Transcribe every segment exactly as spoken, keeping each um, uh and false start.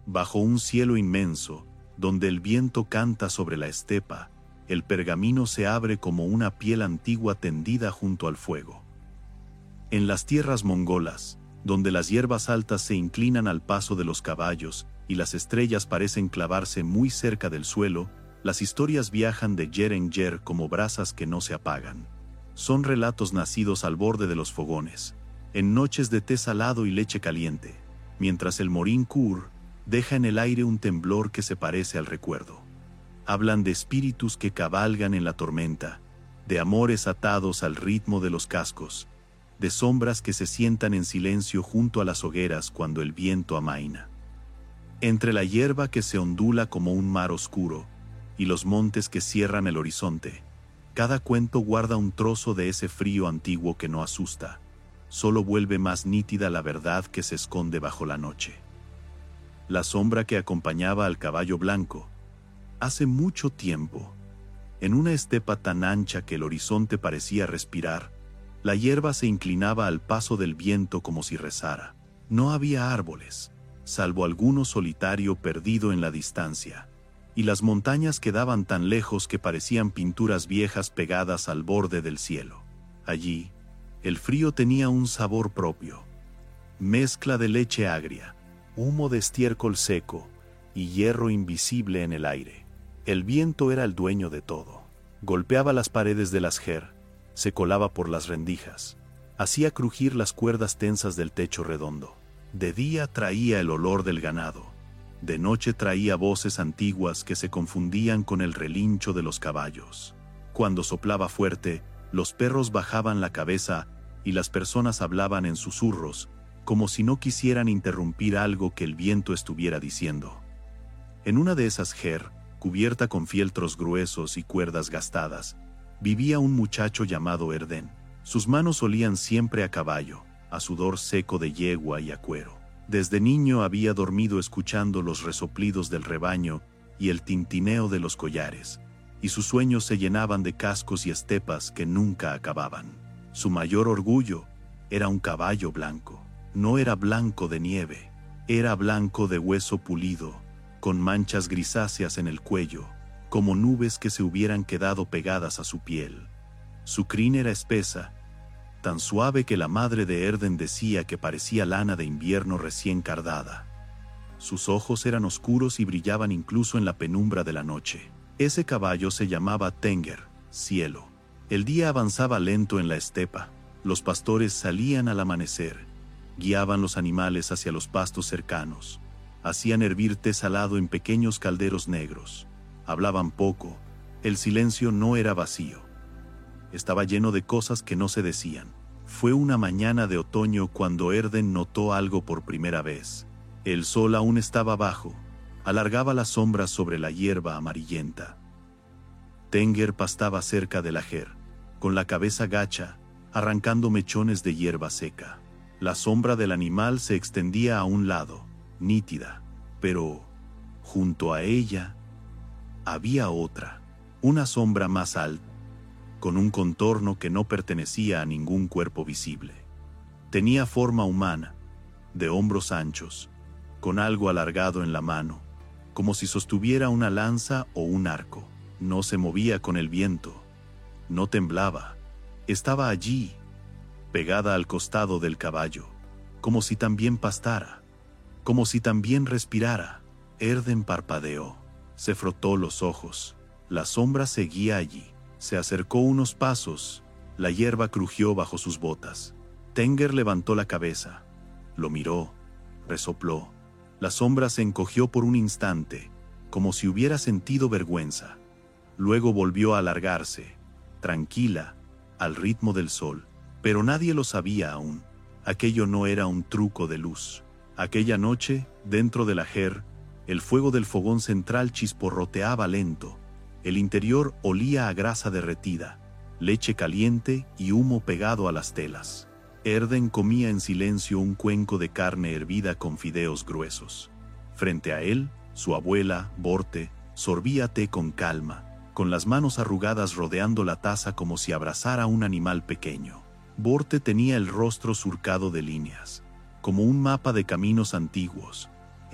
Bajo un cielo inmenso, donde el viento canta sobre la estepa, el pergamino se abre como una piel antigua tendida junto al fuego. En las tierras mongolas, donde las hierbas altas se inclinan al paso de los caballos y las estrellas parecen clavarse muy cerca del suelo, las historias viajan de yer en yer como brasas que no se apagan. Son relatos nacidos al borde de los fogones, en noches de té salado y leche caliente, mientras el morín Kur deja en el aire un temblor que se parece al recuerdo. Hablan de espíritus que cabalgan en la tormenta, de amores atados al ritmo de los cascos, de sombras que se sientan en silencio junto a las hogueras cuando el viento amaina. Entre la hierba que se ondula como un mar oscuro, y los montes que cierran el horizonte, cada cuento guarda un trozo de ese frío antiguo que no asusta, solo vuelve más nítida la verdad que se esconde bajo la noche. La sombra que acompañaba al caballo blanco, hace mucho tiempo, en una estepa tan ancha que el horizonte parecía respirar, la hierba se inclinaba al paso del viento como si rezara. No había árboles, salvo alguno solitario perdido en la distancia, y las montañas quedaban tan lejos que parecían pinturas viejas pegadas al borde del cielo. Allí, el frío tenía un sabor propio, mezcla de leche agria, humo de estiércol seco y hierro invisible en el aire. El viento era el dueño de todo. Golpeaba las paredes del asjer, se colaba por las rendijas, hacía crujir las cuerdas tensas del techo redondo. De día traía el olor del ganado, de noche traía voces antiguas que se confundían con el relincho de los caballos. Cuando soplaba fuerte, los perros bajaban la cabeza y las personas hablaban en susurros, como si no quisieran interrumpir algo que el viento estuviera diciendo. En una de esas jer, cubierta con fieltros gruesos y cuerdas gastadas, vivía un muchacho llamado Erden. Sus manos olían siempre a caballo, a sudor seco de yegua y a cuero. Desde niño había dormido escuchando los resoplidos del rebaño y el tintineo de los collares, y sus sueños se llenaban de cascos y estepas que nunca acababan. Su mayor orgullo era un caballo blanco. No era blanco de nieve, era blanco de hueso pulido, con manchas grisáceas en el cuello, como nubes que se hubieran quedado pegadas a su piel. Su crin era espesa, tan suave que la madre de Erden decía que parecía lana de invierno recién cardada. Sus ojos eran oscuros y brillaban incluso en la penumbra de la noche. Ese caballo se llamaba Tenger, cielo. El día avanzaba lento en la estepa, los pastores salían al amanecer, guiaban los animales hacia los pastos cercanos, hacían hervir té salado en pequeños calderos negros, hablaban poco, el silencio no era vacío. Estaba lleno de cosas que no se decían. Fue una mañana de otoño cuando Erden notó algo por primera vez. El sol aún estaba bajo, alargaba las sombras sobre la hierba amarillenta. Tenger pastaba cerca del ajer, con la cabeza gacha, arrancando mechones de hierba seca. La sombra del animal se extendía a un lado, nítida, pero, junto a ella, había otra, una sombra más alta, con un contorno que no pertenecía a ningún cuerpo visible. Tenía forma humana, de hombros anchos, con algo alargado en la mano, como si sostuviera una lanza o un arco. No se movía con el viento, no temblaba, estaba allí, pegada al costado del caballo, como si también pastara, como si también respirara. Erden parpadeó, se frotó los ojos, la sombra seguía allí. Se acercó unos pasos, la hierba crujió bajo sus botas. Tenger levantó la cabeza, lo miró, resopló. La sombra se encogió por un instante, como si hubiera sentido vergüenza. Luego volvió a alargarse, tranquila, al ritmo del sol. Pero nadie lo sabía aún. Aquello no era un truco de luz. Aquella noche, dentro del ajer, el fuego del fogón central chisporroteaba lento. El interior olía a grasa derretida, leche caliente y humo pegado a las telas. Erden comía en silencio un cuenco de carne hervida con fideos gruesos. Frente a él, su abuela, Borte, sorbía té con calma, con las manos arrugadas rodeando la taza como si abrazara a un animal pequeño. Borte tenía el rostro surcado de líneas, como un mapa de caminos antiguos,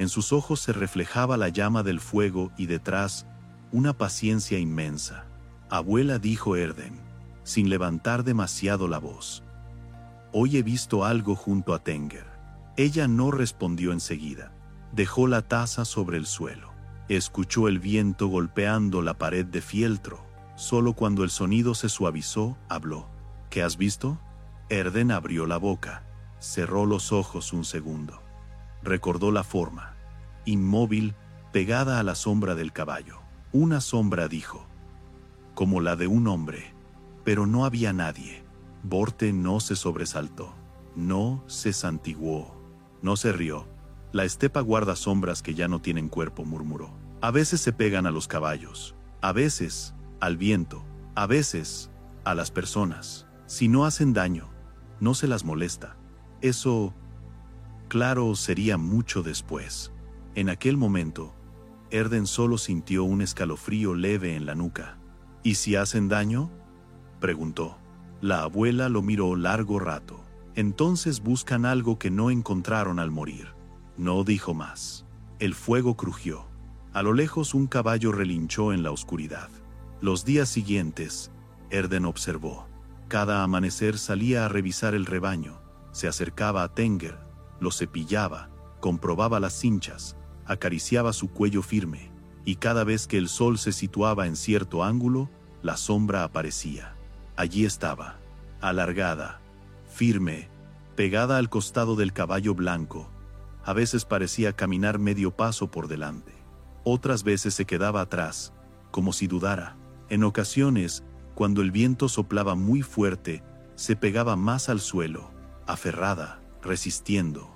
En sus ojos se reflejaba la llama del fuego y detrás, una paciencia inmensa. «Abuela», dijo Erden, sin levantar demasiado la voz. «Hoy he visto algo junto a Tenger». Ella no respondió enseguida. Dejó la taza sobre el suelo. Escuchó el viento golpeando la pared de fieltro. Solo cuando el sonido se suavizó, habló. «¿Qué has visto?» Erden abrió la boca. Cerró los ojos un segundo. Recordó la forma. Inmóvil, pegada a la sombra del caballo. Una sombra, dijo. Como la de un hombre. Pero no había nadie. Borte no se sobresaltó. No se santiguó. No se rió. «La estepa guarda sombras que ya no tienen cuerpo», murmuró. «A veces se pegan a los caballos. A veces, al viento. A veces, a las personas. Si no hacen daño, no se las molesta. Eso, claro, sería mucho después». En aquel momento, Erden solo sintió un escalofrío leve en la nuca. «¿Y si hacen daño?», preguntó. La abuela lo miró largo rato. «Entonces buscan algo que no encontraron al morir». No dijo más. El fuego crujió. A lo lejos un caballo relinchó en la oscuridad. Los días siguientes, Erden observó. Cada amanecer salía a revisar el rebaño. Se acercaba a Tenger, lo cepillaba, comprobaba las cinchas, acariciaba su cuello firme, y cada vez que el sol se situaba en cierto ángulo, la sombra aparecía. Allí estaba, alargada, firme, pegada al costado del caballo blanco. A veces parecía caminar medio paso por delante. Otras veces se quedaba atrás, como si dudara. En ocasiones, cuando el viento soplaba muy fuerte, se pegaba más al suelo, aferrada, resistiendo.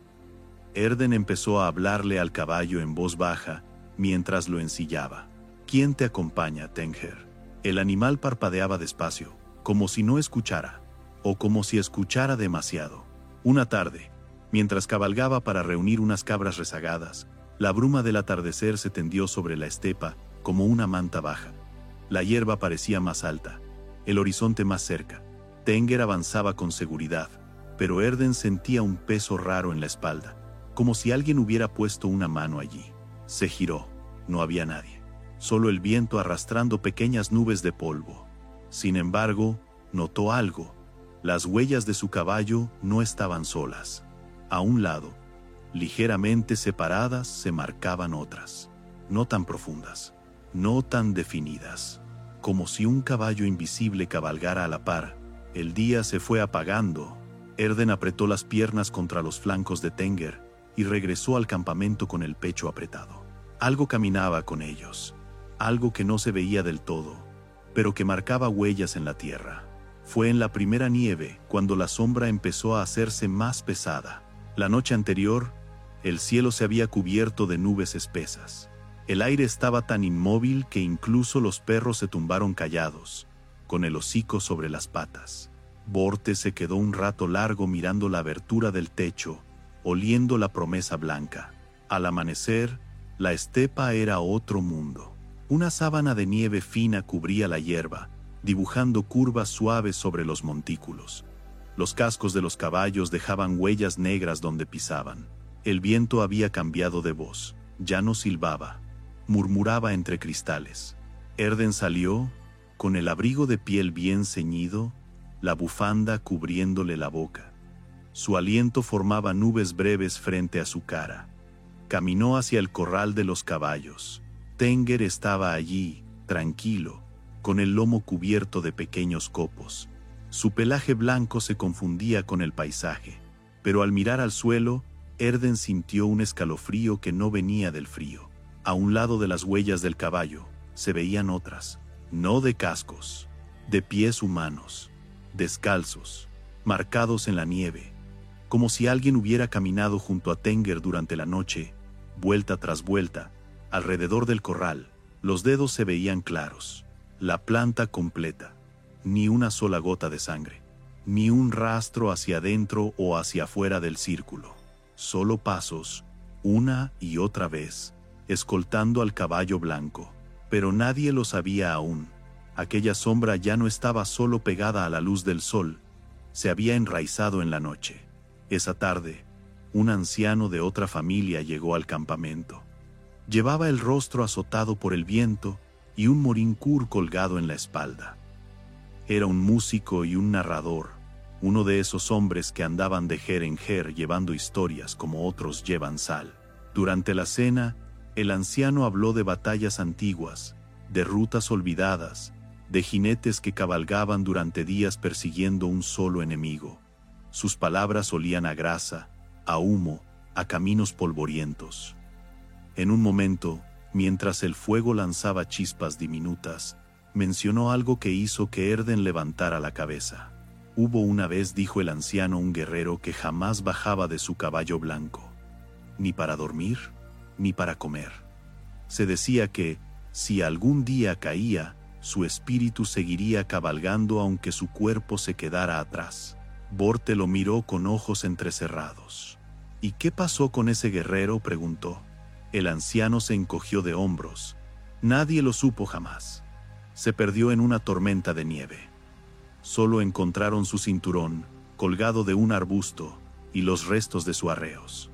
Erden empezó a hablarle al caballo en voz baja, mientras lo ensillaba. «¿Quién te acompaña, Tenger?». El animal parpadeaba despacio, como si no escuchara, o como si escuchara demasiado. Una tarde, mientras cabalgaba para reunir unas cabras rezagadas, la bruma del atardecer se tendió sobre la estepa como una manta baja. La hierba parecía más alta, el horizonte más cerca. Tenger avanzaba con seguridad, pero Erden sentía un peso raro en la espalda, como si alguien hubiera puesto una mano allí. Se giró. No había nadie. Solo el viento arrastrando pequeñas nubes de polvo. Sin embargo, notó algo. Las huellas de su caballo no estaban solas. A un lado, ligeramente separadas, se marcaban otras. No tan profundas, no tan definidas. Como si un caballo invisible cabalgara a la par. El día se fue apagando. Erden apretó las piernas contra los flancos de Tenger y regresó al campamento con el pecho apretado. Algo caminaba con ellos. Algo que no se veía del todo, pero que marcaba huellas en la tierra. Fue en la primera nieve cuando la sombra empezó a hacerse más pesada. La noche anterior, el cielo se había cubierto de nubes espesas. El aire estaba tan inmóvil que incluso los perros se tumbaron callados, con el hocico sobre las patas. Borte se quedó un rato largo mirando la abertura del techo, oliendo la promesa blanca. Al amanecer, la estepa era otro mundo. Una sábana de nieve fina cubría la hierba, dibujando curvas suaves sobre los montículos. Los cascos de los caballos dejaban huellas negras donde pisaban. El viento había cambiado de voz. Ya no silbaba. Murmuraba entre cristales. Erden salió, con el abrigo de piel bien ceñido, la bufanda cubriéndole la boca. Su aliento formaba nubes breves frente a su cara. Caminó hacia el corral de los caballos. Tenger estaba allí, tranquilo, con el lomo cubierto de pequeños copos. Su pelaje blanco se confundía con el paisaje, pero al mirar al suelo, Erden sintió un escalofrío que no venía del frío. A un lado de las huellas del caballo, se veían otras, no de cascos, de pies humanos, descalzos, marcados en la nieve, como si alguien hubiera caminado junto a Tenger durante la noche, vuelta tras vuelta, alrededor del corral. Los dedos se veían claros, la planta completa, ni una sola gota de sangre, ni un rastro hacia adentro o hacia afuera del círculo, solo pasos, una y otra vez, escoltando al caballo blanco. Pero nadie lo sabía aún. Aquella sombra ya no estaba solo pegada a la luz del sol, se había enraizado en la noche. Esa tarde, un anciano de otra familia llegó al campamento. Llevaba el rostro azotado por el viento y un morincur colgado en la espalda. Era un músico y un narrador, uno de esos hombres que andaban de jer en jer llevando historias como otros llevan sal. Durante la cena, el anciano habló de batallas antiguas, de rutas olvidadas, de jinetes que cabalgaban durante días persiguiendo un solo enemigo. Sus palabras olían a grasa, a humo, a caminos polvorientos. En un momento, mientras el fuego lanzaba chispas diminutas, mencionó algo que hizo que Erden levantara la cabeza. Hubo una vez, dijo el anciano, un guerrero que jamás bajaba de su caballo blanco, ni para dormir, ni para comer. Se decía que, si algún día caía, su espíritu seguiría cabalgando aunque su cuerpo se quedara atrás. Borte lo miró con ojos entrecerrados. ¿Y qué pasó con ese guerrero?, preguntó. El anciano se encogió de hombros. Nadie lo supo jamás. Se perdió en una tormenta de nieve. Solo encontraron su cinturón, colgado de un arbusto, y los restos de sus arreos.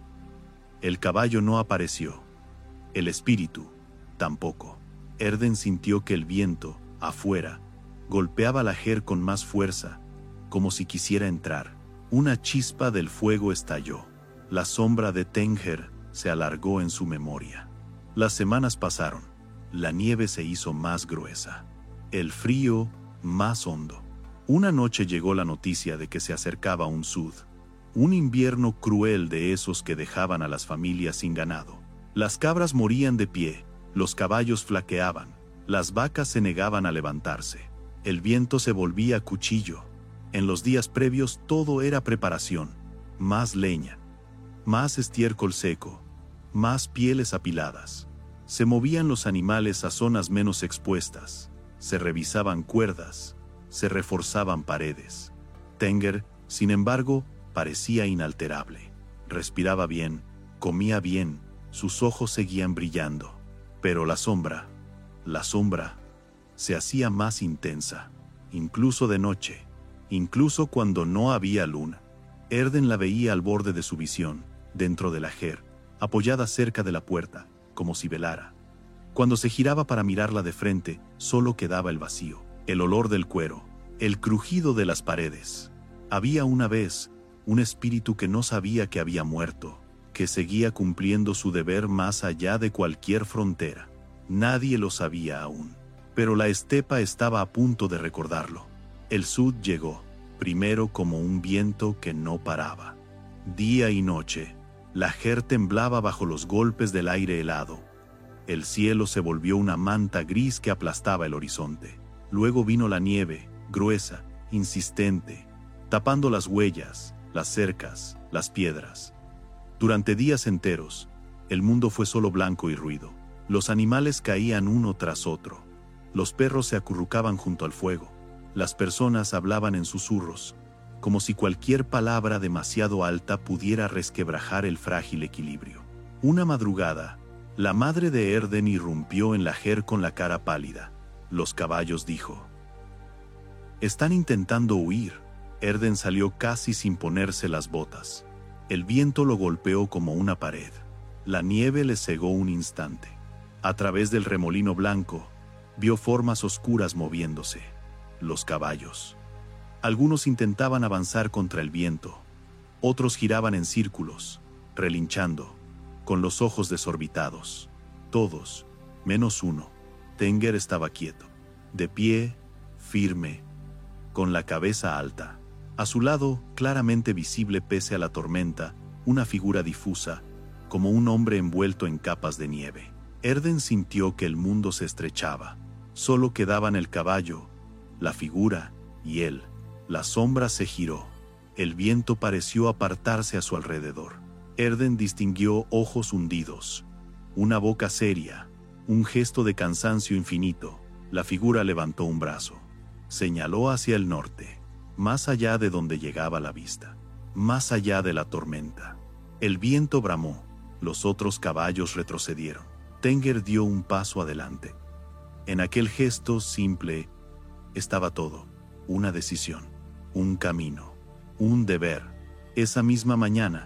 El caballo no apareció. El espíritu, tampoco. Erden sintió que el viento, afuera, golpeaba la jer con más fuerza, como si quisiera entrar. Una chispa del fuego estalló. La sombra de Tenger se alargó en su memoria. Las semanas pasaron. La nieve se hizo más gruesa. El frío más hondo. Una noche llegó la noticia de que se acercaba un sud. Un invierno cruel de esos que dejaban a las familias sin ganado. Las cabras morían de pie, los caballos flaqueaban, las vacas se negaban a levantarse. El viento se volvía cuchillo. En los días previos todo era preparación. Más leña, más estiércol seco, más pieles apiladas. Se movían los animales a zonas menos expuestas, se revisaban cuerdas, se reforzaban paredes. Tenger, sin embargo, parecía inalterable. Respiraba bien, comía bien, sus ojos seguían brillando. Pero la sombra, la sombra, se hacía más intensa, incluso de noche, incluso cuando no había luna. Erden la veía al borde de su visión, dentro de la jer, apoyada cerca de la puerta, como si velara. Cuando se giraba para mirarla de frente, solo quedaba el vacío, el olor del cuero, el crujido de las paredes. Había una vez un espíritu que no sabía que había muerto, que seguía cumpliendo su deber más allá de cualquier frontera. Nadie lo sabía aún, pero la estepa estaba a punto de recordarlo. El sud llegó, primero como un viento que no paraba. Día y noche, la jer temblaba bajo los golpes del aire helado. El cielo se volvió una manta gris que aplastaba el horizonte. Luego vino la nieve, gruesa, insistente, tapando las huellas, las cercas, las piedras. Durante días enteros, el mundo fue solo blanco y ruido. Los animales caían uno tras otro. Los perros se acurrucaban junto al fuego. Las personas hablaban en susurros, como si cualquier palabra demasiado alta pudiera resquebrajar el frágil equilibrio. Una madrugada, la madre de Erden irrumpió en la jer con la cara pálida. Los caballos, dijo. Están intentando huir. Erden salió casi sin ponerse las botas. El viento lo golpeó como una pared. La nieve le cegó un instante. A través del remolino blanco, vio formas oscuras moviéndose. Los caballos. Algunos intentaban avanzar contra el viento. Otros giraban en círculos, relinchando, con los ojos desorbitados. Todos, menos uno. Tenger estaba quieto, de pie, firme, con la cabeza alta. A su lado, claramente visible pese a la tormenta, una figura difusa, como un hombre envuelto en capas de nieve. Erden sintió que el mundo se estrechaba. Solo quedaban el caballo, la figura y él. La sombra se giró. El viento pareció apartarse a su alrededor. Erden distinguió ojos hundidos, una boca seria, un gesto de cansancio infinito. La figura levantó un brazo. Señaló hacia el norte, más allá de donde llegaba la vista, más allá de la tormenta. El viento bramó, los otros caballos retrocedieron. Tenger dio un paso adelante. En aquel gesto simple estaba todo, una decisión, un camino, un deber. Esa misma mañana,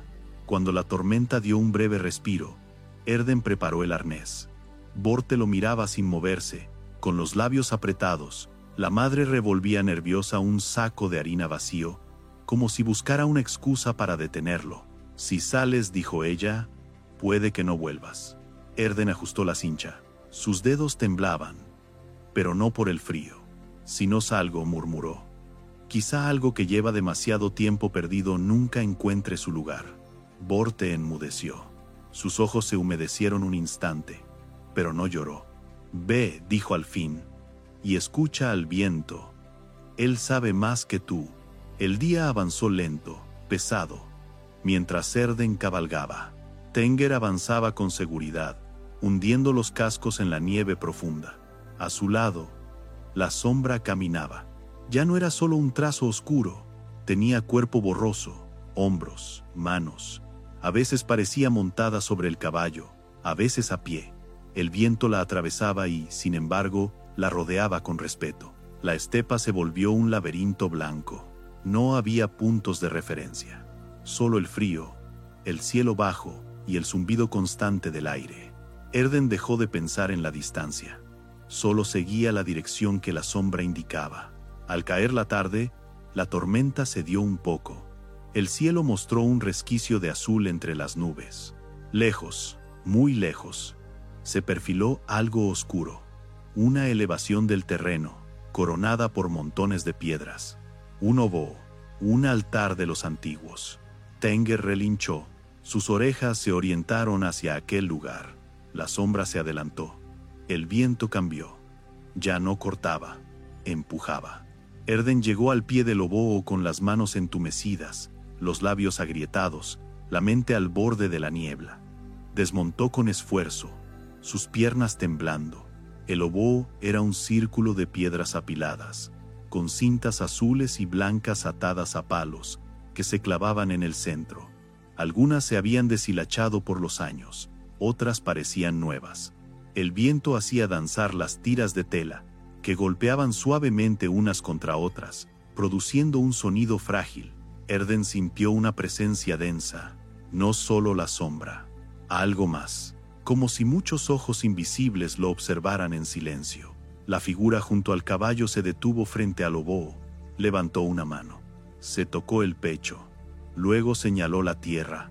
Cuando la tormenta dio un breve respiro, Erden preparó el arnés. Borte lo miraba sin moverse, con los labios apretados. La madre revolvía nerviosa un saco de harina vacío, como si buscara una excusa para detenerlo. Si sales, dijo ella, puede que no vuelvas. Erden ajustó la cincha. Sus dedos temblaban, pero no por el frío. Si no salgo, murmuró. Quizá algo que lleva demasiado tiempo perdido nunca encuentre su lugar. Borte enmudeció. Sus ojos se humedecieron un instante, pero no lloró. Ve, dijo al fin, y escucha al viento. Él sabe más que tú. El día avanzó lento, pesado, mientras Erden cabalgaba. Tenger avanzaba con seguridad, hundiendo los cascos en la nieve profunda. A su lado, la sombra caminaba. Ya no era solo un trazo oscuro, tenía cuerpo borroso, hombros, manos. A veces parecía montada sobre el caballo, a veces a pie. El viento la atravesaba y, sin embargo, la rodeaba con respeto. La estepa se volvió un laberinto blanco. No había puntos de referencia. Solo el frío, el cielo bajo y el zumbido constante del aire. Erden dejó de pensar en la distancia. Solo seguía la dirección que la sombra indicaba. Al caer la tarde, la tormenta cedió un poco. El cielo mostró un resquicio de azul entre las nubes. Lejos, muy lejos, se perfiló algo oscuro. Una elevación del terreno, coronada por montones de piedras. Un oboe, un altar de los antiguos. Tenger relinchó. Sus orejas se orientaron hacia aquel lugar. La sombra se adelantó. El viento cambió. Ya no cortaba, empujaba. Erden llegó al pie del oboe con las manos entumecidas, los labios agrietados, la mente al borde de la niebla. Desmontó con esfuerzo, sus piernas temblando. El oboe era un círculo de piedras apiladas, con cintas azules y blancas atadas a palos, que se clavaban en el centro. Algunas se habían deshilachado por los años, otras parecían nuevas. El viento hacía danzar las tiras de tela, que golpeaban suavemente unas contra otras, produciendo un sonido frágil. Erden sintió una presencia densa, no solo la sombra, algo más, como si muchos ojos invisibles lo observaran en silencio. La figura junto al caballo se detuvo frente al oboe, levantó una mano, se tocó el pecho, luego señaló la tierra.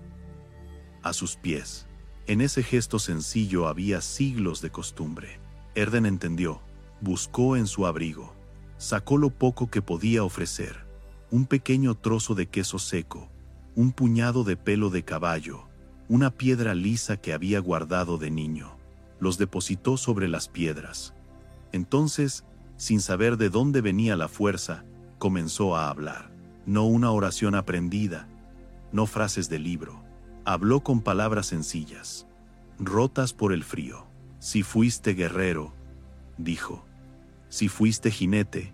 A sus pies, en ese gesto sencillo había siglos de costumbre. Erden entendió. Buscó en su abrigo. Sacó lo poco que podía ofrecer. Un pequeño trozo de queso seco, un puñado de pelo de caballo, una piedra lisa que había guardado de niño. Los depositó sobre las piedras. Entonces, sin saber de dónde venía la fuerza, comenzó a hablar. No una oración aprendida, no frases de libro. Habló con palabras sencillas, rotas por el frío. Si fuiste guerrero, dijo. Si fuiste jinete,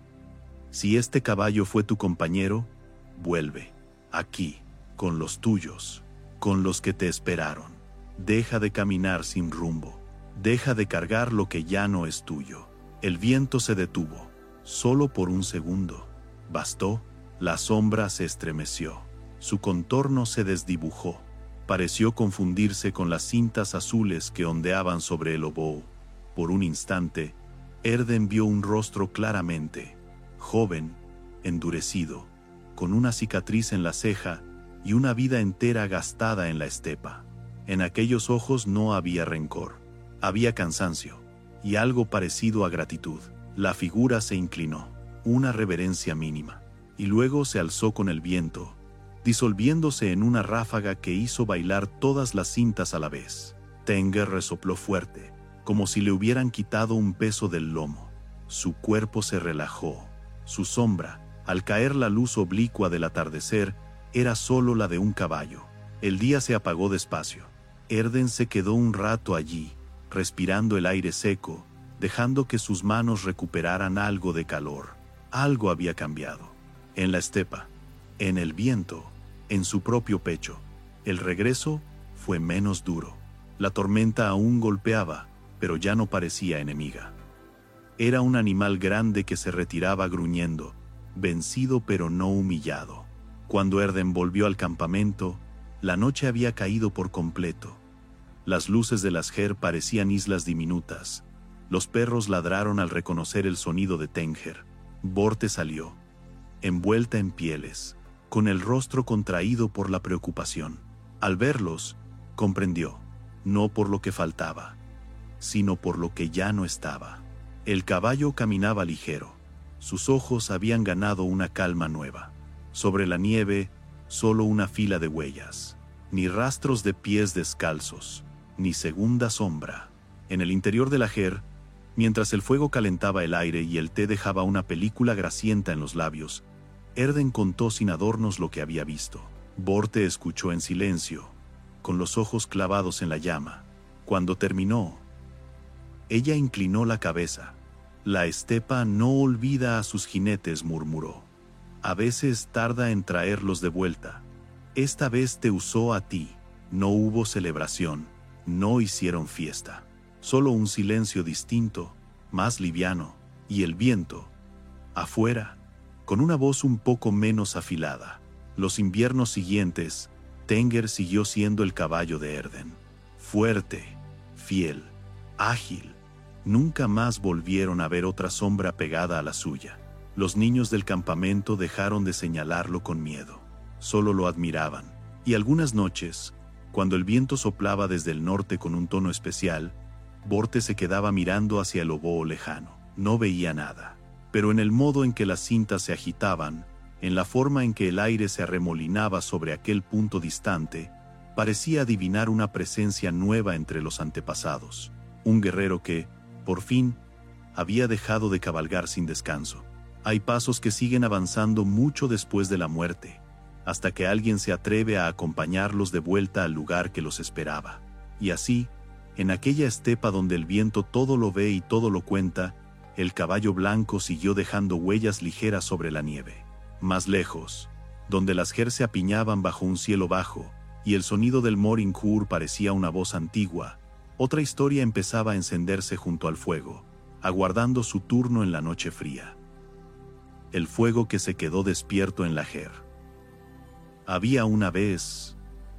si este caballo fue tu compañero, vuelve, aquí, con los tuyos, con los que te esperaron. Deja de caminar sin rumbo, deja de cargar lo que ya no es tuyo. El viento se detuvo, solo por un segundo. Bastó, la sombra se estremeció, su contorno se desdibujó. Pareció confundirse con las cintas azules que ondeaban sobre el oboe. Por un instante, Erden vio un rostro claramente, joven, endurecido, con una cicatriz en la ceja y una vida entera gastada en la estepa. En aquellos ojos no había rencor, había cansancio y algo parecido a gratitud. La figura se inclinó, una reverencia mínima, y luego se alzó con el viento, disolviéndose en una ráfaga que hizo bailar todas las cintas a la vez. Tenger resopló fuerte, como si le hubieran quitado un peso del lomo. Su cuerpo se relajó. Su sombra, al caer la luz oblicua del atardecer, era solo la de un caballo. El día se apagó despacio. Erden se quedó un rato allí, respirando el aire seco, dejando que sus manos recuperaran algo de calor. Algo había cambiado. En la estepa, en el viento, en su propio pecho. El regreso fue menos duro. La tormenta aún golpeaba, pero ya no parecía enemiga. Era un animal grande que se retiraba gruñendo, vencido pero no humillado. Cuando Erden volvió al campamento, La noche había caído por completo. Las luces de las Ger parecían islas diminutas. Los perros ladraron al reconocer el sonido de Tenger. Borte salió, envuelta en pieles, con el rostro contraído por la preocupación. Al verlos, comprendió, no por lo que faltaba, sino por lo que ya no estaba. El caballo caminaba ligero. Sus ojos habían ganado una calma nueva. Sobre la nieve, solo una fila de huellas. Ni rastros de pies descalzos, ni segunda sombra. En el interior de la Ger, mientras el fuego calentaba el aire y el té dejaba una película grasienta en los labios, Erden contó sin adornos lo que había visto. Borte escuchó en silencio, con los ojos clavados en la llama. Cuando terminó, ella inclinó la cabeza. La estepa no olvida a sus jinetes, murmuró. A veces tarda en traerlos de vuelta. Esta vez te usó a ti. No hubo celebración, no hicieron fiesta. Solo un silencio distinto, más liviano, y el viento, afuera, con una voz un poco menos afilada. Los inviernos siguientes, Tenger siguió siendo el caballo de Erden. Fuerte, fiel, ágil. Nunca más volvieron a ver otra sombra pegada a la suya. Los niños del campamento dejaron de señalarlo con miedo. Solo lo admiraban. Y algunas noches, cuando el viento soplaba desde el norte con un tono especial, Borte se quedaba mirando hacia el oboe lejano. No veía nada. Pero en el modo en que las cintas se agitaban, en la forma en que el aire se arremolinaba sobre aquel punto distante, parecía adivinar una presencia nueva entre los antepasados. Un guerrero que, por fin, había dejado de cabalgar sin descanso. Hay pasos que siguen avanzando mucho después de la muerte, hasta que alguien se atreve a acompañarlos de vuelta al lugar que los esperaba. Y así, en aquella estepa donde el viento todo lo ve y todo lo cuenta, el caballo blanco siguió dejando huellas ligeras sobre la nieve. Más lejos, donde las Ger se apiñaban bajo un cielo bajo, y el sonido del Moringhur parecía una voz antigua, otra historia empezaba a encenderse junto al fuego, aguardando su turno en la noche fría. El fuego que se quedó despierto en la Ger. Había una vez,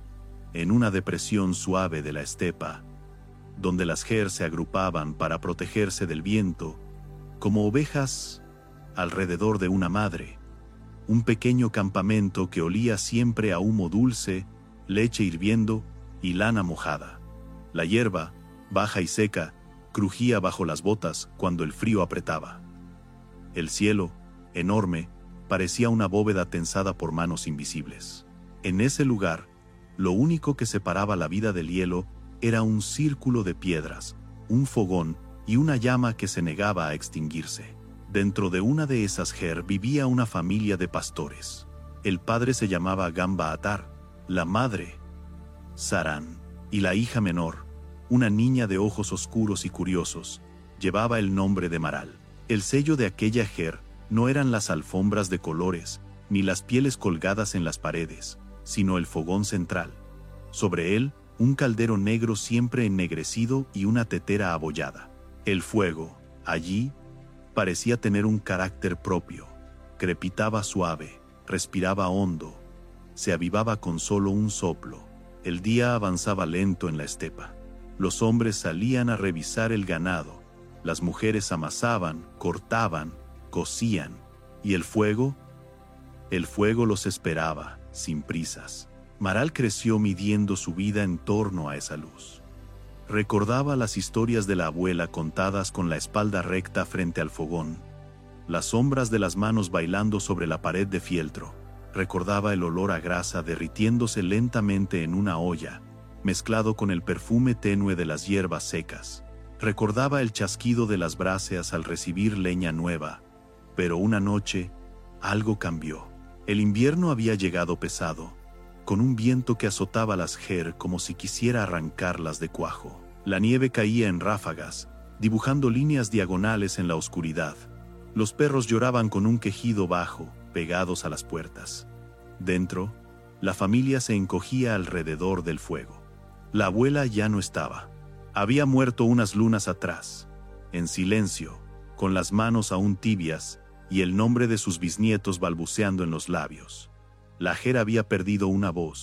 en una depresión suave de la estepa, donde las Ger se agrupaban para protegerse del viento, como ovejas alrededor de una madre, un pequeño campamento que olía siempre a humo dulce, leche hirviendo y lana mojada. La hierba, baja y seca, crujía bajo las botas cuando el frío apretaba. El cielo, enorme, parecía una bóveda tensada por manos invisibles. En ese lugar, lo único que separaba la vida del hielo era un círculo de piedras, un fogón y una llama que se negaba a extinguirse. Dentro de una de esas Ger vivía una familia de pastores. El padre se llamaba Gamba Atar, la madre, Saran, y la hija menor, una niña de ojos oscuros y curiosos, llevaba el nombre de Maral. El sello de aquella Ger no eran las alfombras de colores, ni las pieles colgadas en las paredes, sino el fogón central. Sobre él, un caldero negro siempre ennegrecido y una tetera abollada. El fuego, allí, parecía tener un carácter propio. Crepitaba suave, respiraba hondo, se avivaba con solo un soplo. El día avanzaba lento en la estepa. Los hombres salían a revisar el ganado, las mujeres amasaban, cortaban, cocían, y el fuego, el fuego los esperaba, sin prisas. Maral creció midiendo su vida en torno a esa luz. Recordaba las historias de la abuela contadas con la espalda recta frente al fogón, las sombras de las manos bailando sobre la pared de fieltro. Recordaba el olor a grasa derritiéndose lentamente en una olla, mezclado con el perfume tenue de las hierbas secas. Recordaba el chasquido de las bráseas al recibir leña nueva. Pero una noche, algo cambió. El invierno había llegado pesado, con un viento que azotaba las Ger como si quisiera arrancarlas de cuajo. La nieve caía en ráfagas, dibujando líneas diagonales en la oscuridad. Los perros lloraban con un quejido bajo, pegados a las puertas. Dentro, la familia se encogía alrededor del fuego. La abuela ya no estaba. Había muerto unas lunas atrás, en silencio, con las manos aún tibias, y el nombre de sus bisnietos balbuceando en los labios. La Ger había perdido una voz,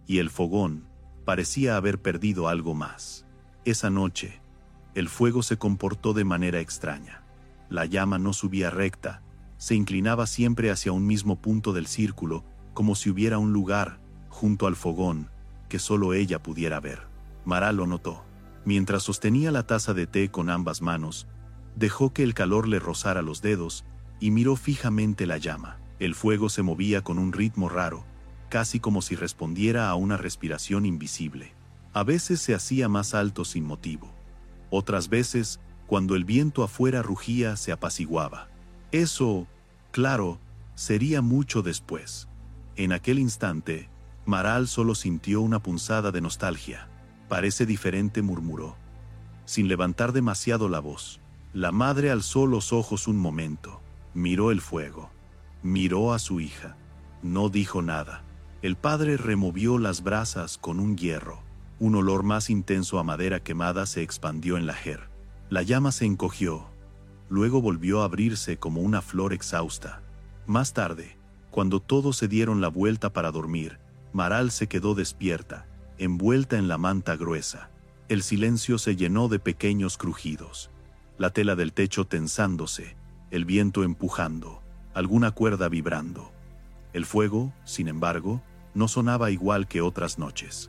y el fogón parecía haber perdido algo más. Esa noche, el fuego se comportó de manera extraña. La llama no subía recta, se inclinaba siempre hacia un mismo punto del círculo, como si hubiera un lugar, junto al fogón, que solo ella pudiera ver. Maral lo notó. Mientras sostenía la taza de té con ambas manos, dejó que el calor le rozara los dedos y miró fijamente la llama. El fuego se movía con un ritmo raro, casi como si respondiera a una respiración invisible. A veces se hacía más alto sin motivo. Otras veces, cuando el viento afuera rugía, se apaciguaba. Eso, claro, sería mucho después. En aquel instante, Maral solo sintió una punzada de nostalgia. Parece diferente, murmuró, sin levantar demasiado la voz. La madre alzó los ojos un momento, miró el fuego, miró a su hija. No dijo nada. El padre removió las brasas con un hierro. Un olor más intenso a madera quemada se expandió en la jer. La llama se encogió, luego volvió a abrirse como una flor exhausta. Más tarde, cuando todos se dieron la vuelta para dormir, Maral se quedó despierta, envuelta en la manta gruesa. El silencio se llenó de pequeños crujidos. La tela del techo tensándose, el viento empujando, alguna cuerda vibrando. El fuego, sin embargo, no sonaba igual que otras noches.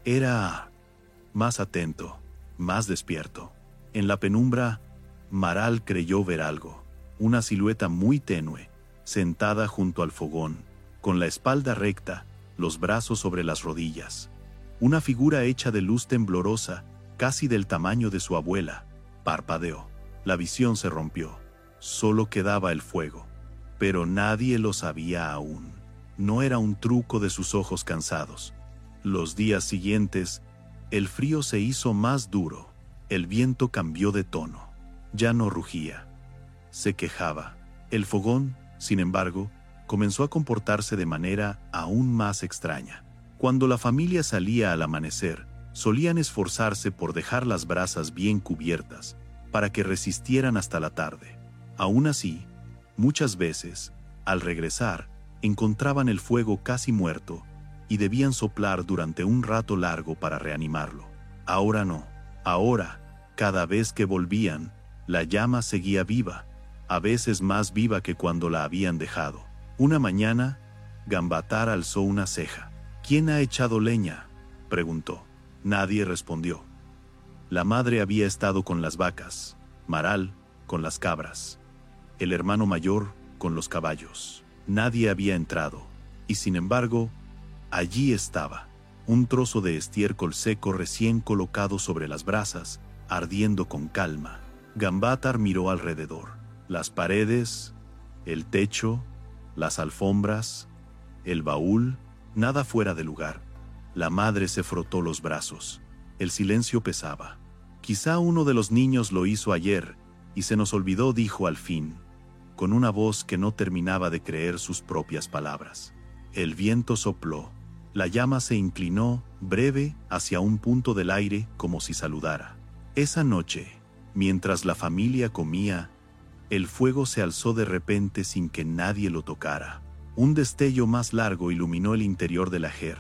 Era más atento, más despierto. En la penumbra, Maral creyó ver algo, una silueta muy tenue, sentada junto al fogón, con la espalda recta, los brazos sobre las rodillas. Una figura hecha de luz temblorosa, casi del tamaño de su abuela, parpadeó. La visión se rompió. Solo quedaba el fuego. Pero nadie lo sabía aún. No era un truco de sus ojos cansados. Los días siguientes, el frío se hizo más duro. El viento cambió de tono. Ya no rugía. Se quejaba. El fogón, sin embargo, comenzó a comportarse de manera aún más extraña. Cuando la familia salía al amanecer, solían esforzarse por dejar las brasas bien cubiertas, para que resistieran hasta la tarde. Aún así, muchas veces, al regresar, encontraban el fuego casi muerto y debían soplar durante un rato largo para reanimarlo. Ahora no. Ahora, cada vez que volvían, la llama seguía viva, a veces más viva que cuando la habían dejado. Una mañana, Gambatar alzó una ceja. ¿Quién ha echado leña?, preguntó. Nadie respondió. La madre había estado con las vacas, Maral con las cabras, el hermano mayor con los caballos. Nadie había entrado, y sin embargo, allí estaba, un trozo de estiércol seco recién colocado sobre las brasas, ardiendo con calma. Gambatar miró alrededor. Las paredes, el techo, las alfombras, el baúl, nada fuera de lugar. La madre se frotó los brazos. El silencio pesaba. Quizá uno de los niños lo hizo ayer, y se nos olvidó, dijo al fin, con una voz que no terminaba de creer sus propias palabras. El viento sopló. La llama se inclinó, breve, hacia un punto del aire, como si saludara. Esa noche, mientras la familia comía, el fuego se alzó de repente sin que nadie lo tocara. Un destello más largo iluminó el interior de la jer,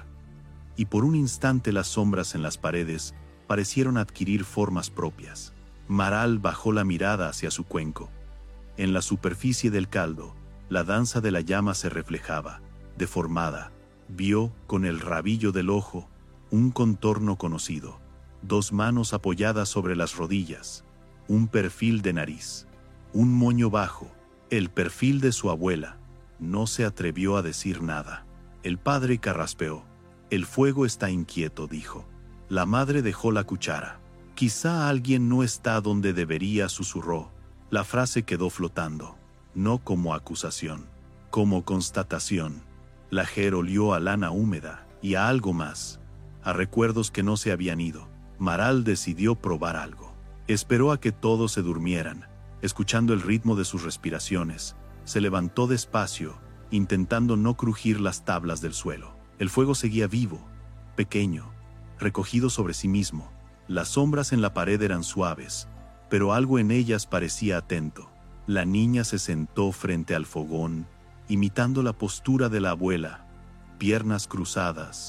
y por un instante las sombras en las paredes parecieron adquirir formas propias. Maral bajó la mirada hacia su cuenco. En la superficie del caldo, la danza de la llama se reflejaba, deformada. Vio, con el rabillo del ojo, un contorno conocido, dos manos apoyadas sobre las rodillas, un perfil de nariz, un moño bajo, el perfil de su abuela. No se atrevió a decir nada. El padre carraspeó. El fuego está inquieto, dijo. La madre dejó la cuchara. Quizá alguien no está donde debería, susurró. La frase quedó flotando, no como acusación, como constatación. La jer olió a lana húmeda y a algo más, a recuerdos que no se habían ido. Maral decidió probar algo. Esperó a que todos se durmieran, escuchando el ritmo de sus respiraciones. Se levantó despacio, intentando no crujir las tablas del suelo. El fuego seguía vivo, pequeño, recogido sobre sí mismo. Las sombras en la pared eran suaves, pero algo en ellas parecía atento. La niña se sentó frente al fogón, imitando la postura de la abuela, piernas cruzadas,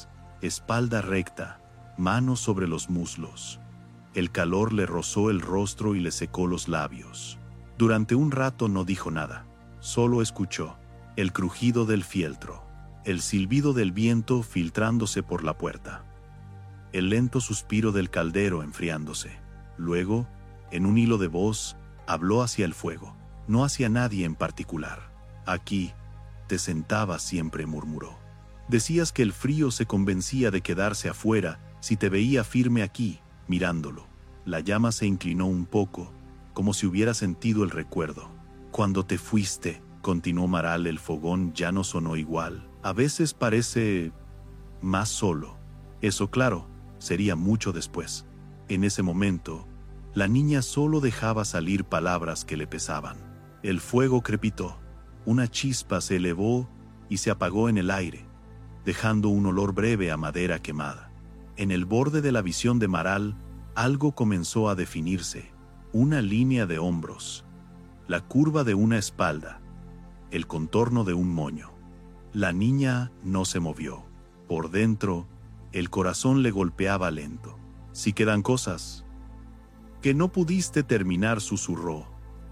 espalda recta, manos sobre los muslos. El calor le rozó el rostro y le secó los labios. Durante un rato no dijo nada, solo escuchó el crujido del fieltro, el silbido del viento filtrándose por la puerta, el lento suspiro del caldero enfriándose. Luego, en un hilo de voz, habló hacia el fuego, no hacia nadie en particular. Aquí, te sentabas siempre, murmuró. Decías que el frío se convencía de quedarse afuera si te veía firme aquí, mirándolo. La llama se inclinó un poco, como si hubiera sentido el recuerdo. Cuando te fuiste, continuó Maral, el fogón ya no sonó igual. A veces parece más solo. Eso, claro, sería mucho después. En ese momento, la niña solo dejaba salir palabras que le pesaban. El fuego crepitó. Una chispa se elevó y se apagó en el aire, dejando un olor breve a madera quemada. En el borde de la visión de Maral, algo comenzó a definirse. Una línea de hombros, la curva de una espalda, el contorno de un moño. La niña no se movió. Por dentro, el corazón le golpeaba lento. Si quedan cosas que no pudiste terminar, susurró.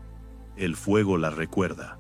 El fuego la recuerda.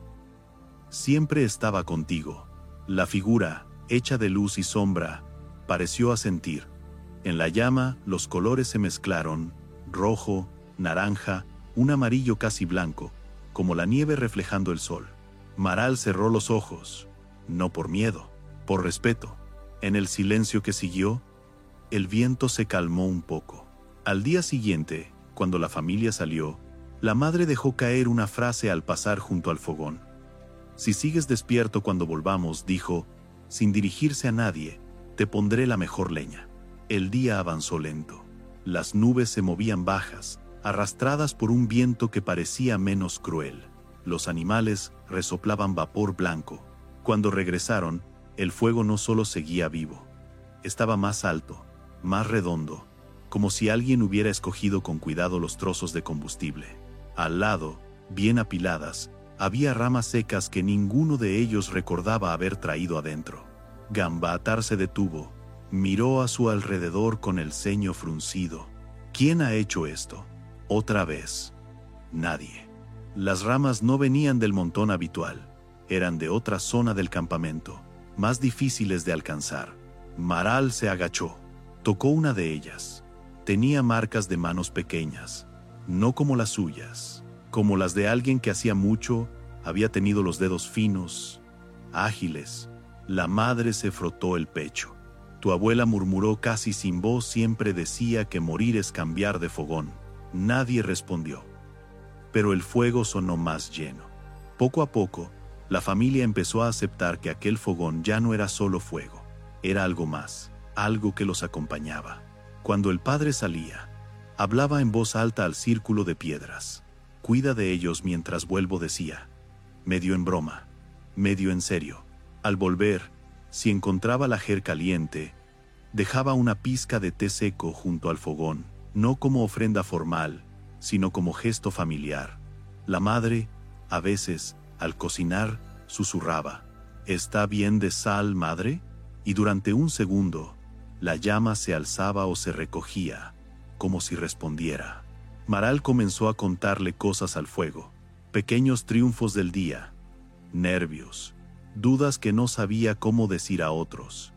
Siempre estaba contigo. La figura, hecha de luz y sombra, pareció asentir. En la llama, los colores se mezclaron, rojo, naranja, un amarillo casi blanco, como la nieve reflejando el sol. Maral cerró los ojos, no por miedo, por respeto. En el silencio que siguió, el viento se calmó un poco. Al día siguiente, cuando la familia salió, la madre dejó caer una frase al pasar junto al fogón. Si sigues despierto cuando volvamos, dijo, sin dirigirse a nadie, te pondré la mejor leña. El día avanzó lento. Las nubes se movían bajas, arrastradas por un viento que parecía menos cruel. Los animales resoplaban vapor blanco. Cuando regresaron, el fuego no solo seguía vivo. Estaba más alto, más redondo, como si alguien hubiera escogido con cuidado los trozos de combustible. Al lado, bien apiladas, había ramas secas que ninguno de ellos recordaba haber traído adentro. Gambaatar se detuvo, miró a su alrededor con el ceño fruncido. ¿Quién ha hecho esto? Otra vez. Nadie. Las ramas no venían del montón habitual, eran de otra zona del campamento, más difíciles de alcanzar. Maral se agachó, tocó una de ellas. Tenía marcas de manos pequeñas, no como las suyas, como las de alguien que hacía mucho había tenido los dedos finos, ágiles. La madre se frotó el pecho. Tu abuela murmuró casi sin voz, siempre decía que morir es cambiar de fogón. Nadie respondió. Pero el fuego sonó más lleno. Poco a poco, la familia empezó a aceptar que aquel fogón ya no era solo fuego, era algo más, algo que los acompañaba. Cuando el padre salía, hablaba en voz alta al círculo de piedras. Cuida de ellos mientras vuelvo, decía, medio en broma, medio en serio. Al volver, si encontraba la jer caliente, dejaba una pizca de té seco junto al fogón, no como ofrenda formal, sino como gesto familiar. La madre, a veces, al cocinar, susurraba, ¿está bien de sal, madre? Y durante un segundo, la llama se alzaba o se recogía, como si respondiera. Maral comenzó a contarle cosas al fuego, pequeños triunfos del día, nervios, dudas que no sabía cómo decir a otros.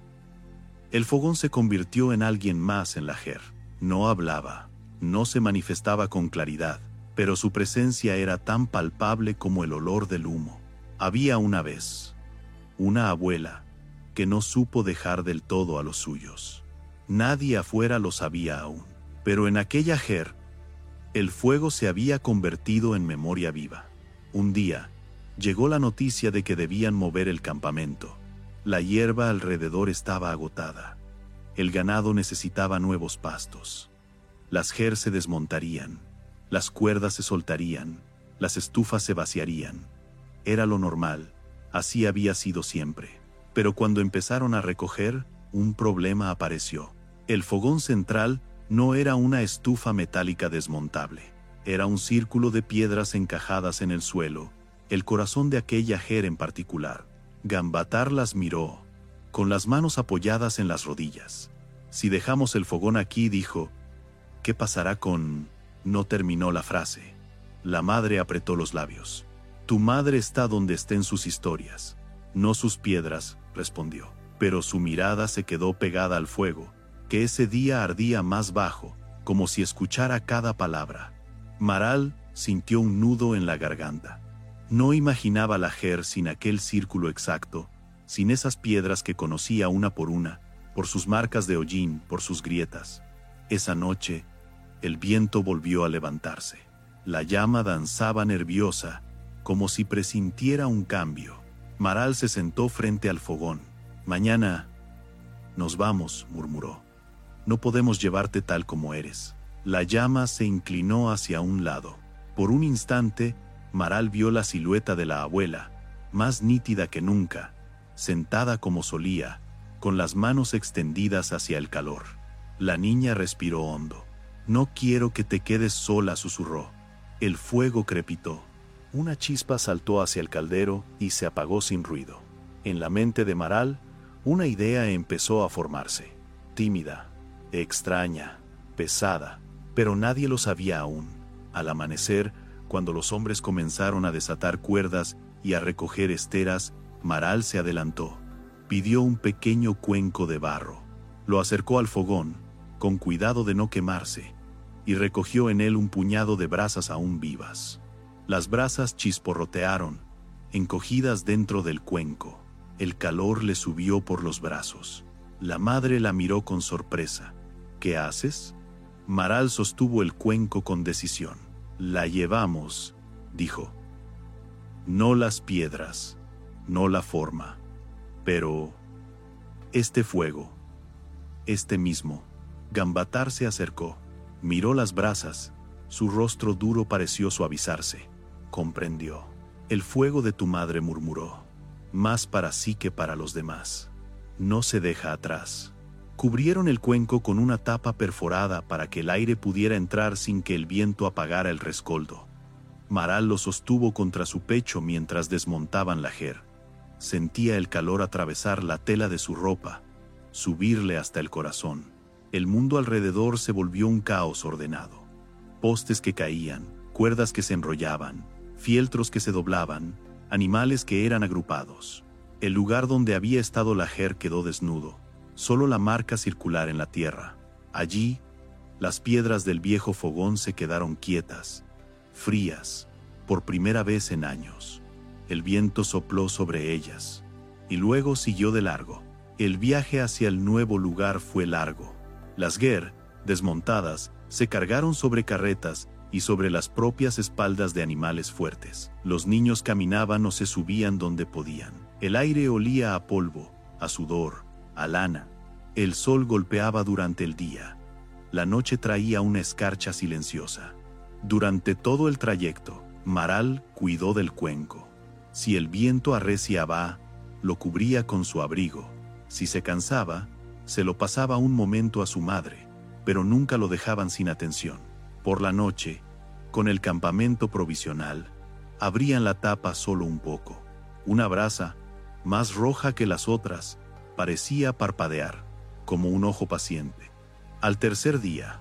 El fogón se convirtió en alguien más en la jer. No hablaba, no se manifestaba con claridad, pero su presencia era tan palpable como el olor del humo. Había una vez, una abuela, que no supo dejar del todo a los suyos. Nadie afuera lo sabía aún, pero en aquella jer, el fuego se había convertido en memoria viva. Un día, llegó la noticia de que debían mover el campamento. La hierba alrededor estaba agotada. El ganado necesitaba nuevos pastos. Las jer se desmontarían, las cuerdas se soltarían, las estufas se vaciarían. Era lo normal, así había sido siempre. Pero cuando empezaron a recoger, un problema apareció. El fogón central no era una estufa metálica desmontable. Era un círculo de piedras encajadas en el suelo, el corazón de aquella jer en particular. Gambaatar las miró. con las manos apoyadas en las rodillas. Si dejamos el fogón aquí, dijo, ¿qué pasará con...? No terminó la frase. La madre apretó los labios. Tu madre está donde estén sus historias, no sus piedras, respondió. Pero su mirada se quedó pegada al fuego, que ese día ardía más bajo, como si escuchara cada palabra. Maral sintió un nudo en la garganta. No imaginaba la Ger sin aquel círculo exacto, sin esas piedras que conocía una por una, por sus marcas de hollín, por sus grietas. Esa noche, el viento volvió a levantarse. La llama danzaba nerviosa, como si presintiera un cambio. Maral se sentó frente al fogón. Mañana nos vamos, murmuró. No podemos llevarte tal como eres. La llama se inclinó hacia un lado. Por un instante, Maral vio la silueta de la abuela, más nítida que nunca, sentada como solía, con las manos extendidas hacia el calor. La niña respiró hondo. No quiero que te quedes sola, susurró. El fuego crepitó. Una chispa saltó hacia el caldero y se apagó sin ruido. En la mente de Maral, una idea empezó a formarse. Tímida, extraña, pesada, pero nadie lo sabía aún. Al amanecer, cuando los hombres comenzaron a desatar cuerdas y a recoger esteras, Maral se adelantó. Pidió un pequeño cuenco de barro. Lo acercó al fogón, con cuidado de no quemarse, y recogió en él un puñado de brasas aún vivas. Las brasas chisporrotearon, encogidas dentro del cuenco. El calor le subió por los brazos. La madre la miró con sorpresa. ¿Qué haces? Maral sostuvo el cuenco con decisión. La llevamos, dijo. No las piedras, no la forma, pero este fuego, este mismo. Gambatar se acercó, miró las brasas, su rostro duro pareció suavizarse. Comprendió. El fuego de tu madre, murmuró, más para sí que para los demás. No se deja atrás. Cubrieron el cuenco con una tapa perforada para que el aire pudiera entrar sin que el viento apagara el rescoldo. Maral lo sostuvo contra su pecho mientras desmontaban la Ger. Sentía el calor atravesar la tela de su ropa, subirle hasta el corazón. El mundo alrededor se volvió un caos ordenado. Postes que caían, cuerdas que se enrollaban, fieltros que se doblaban, animales que eran agrupados. El lugar donde había estado la Ger quedó desnudo, solo la marca circular en la tierra. Allí, las piedras del viejo fogón se quedaron quietas, frías, por primera vez en años. El viento sopló sobre ellas, y luego siguió de largo. El viaje hacia el nuevo lugar fue largo. Las Ger, desmontadas, se cargaron sobre carretas y sobre las propias espaldas de animales fuertes. Los niños caminaban o se subían donde podían. El aire olía a polvo, a sudor, a lana. El sol golpeaba durante el día. La noche traía una escarcha silenciosa. Durante todo el trayecto, Maral cuidó del cuenco. Si el viento arreciaba, lo cubría con su abrigo. Si se cansaba, se lo pasaba un momento a su madre, pero nunca lo dejaban sin atención. Por la noche, con el campamento provisional, abrían la tapa solo un poco. Una brasa, más roja que las otras, parecía parpadear, como un ojo paciente. Al tercer día,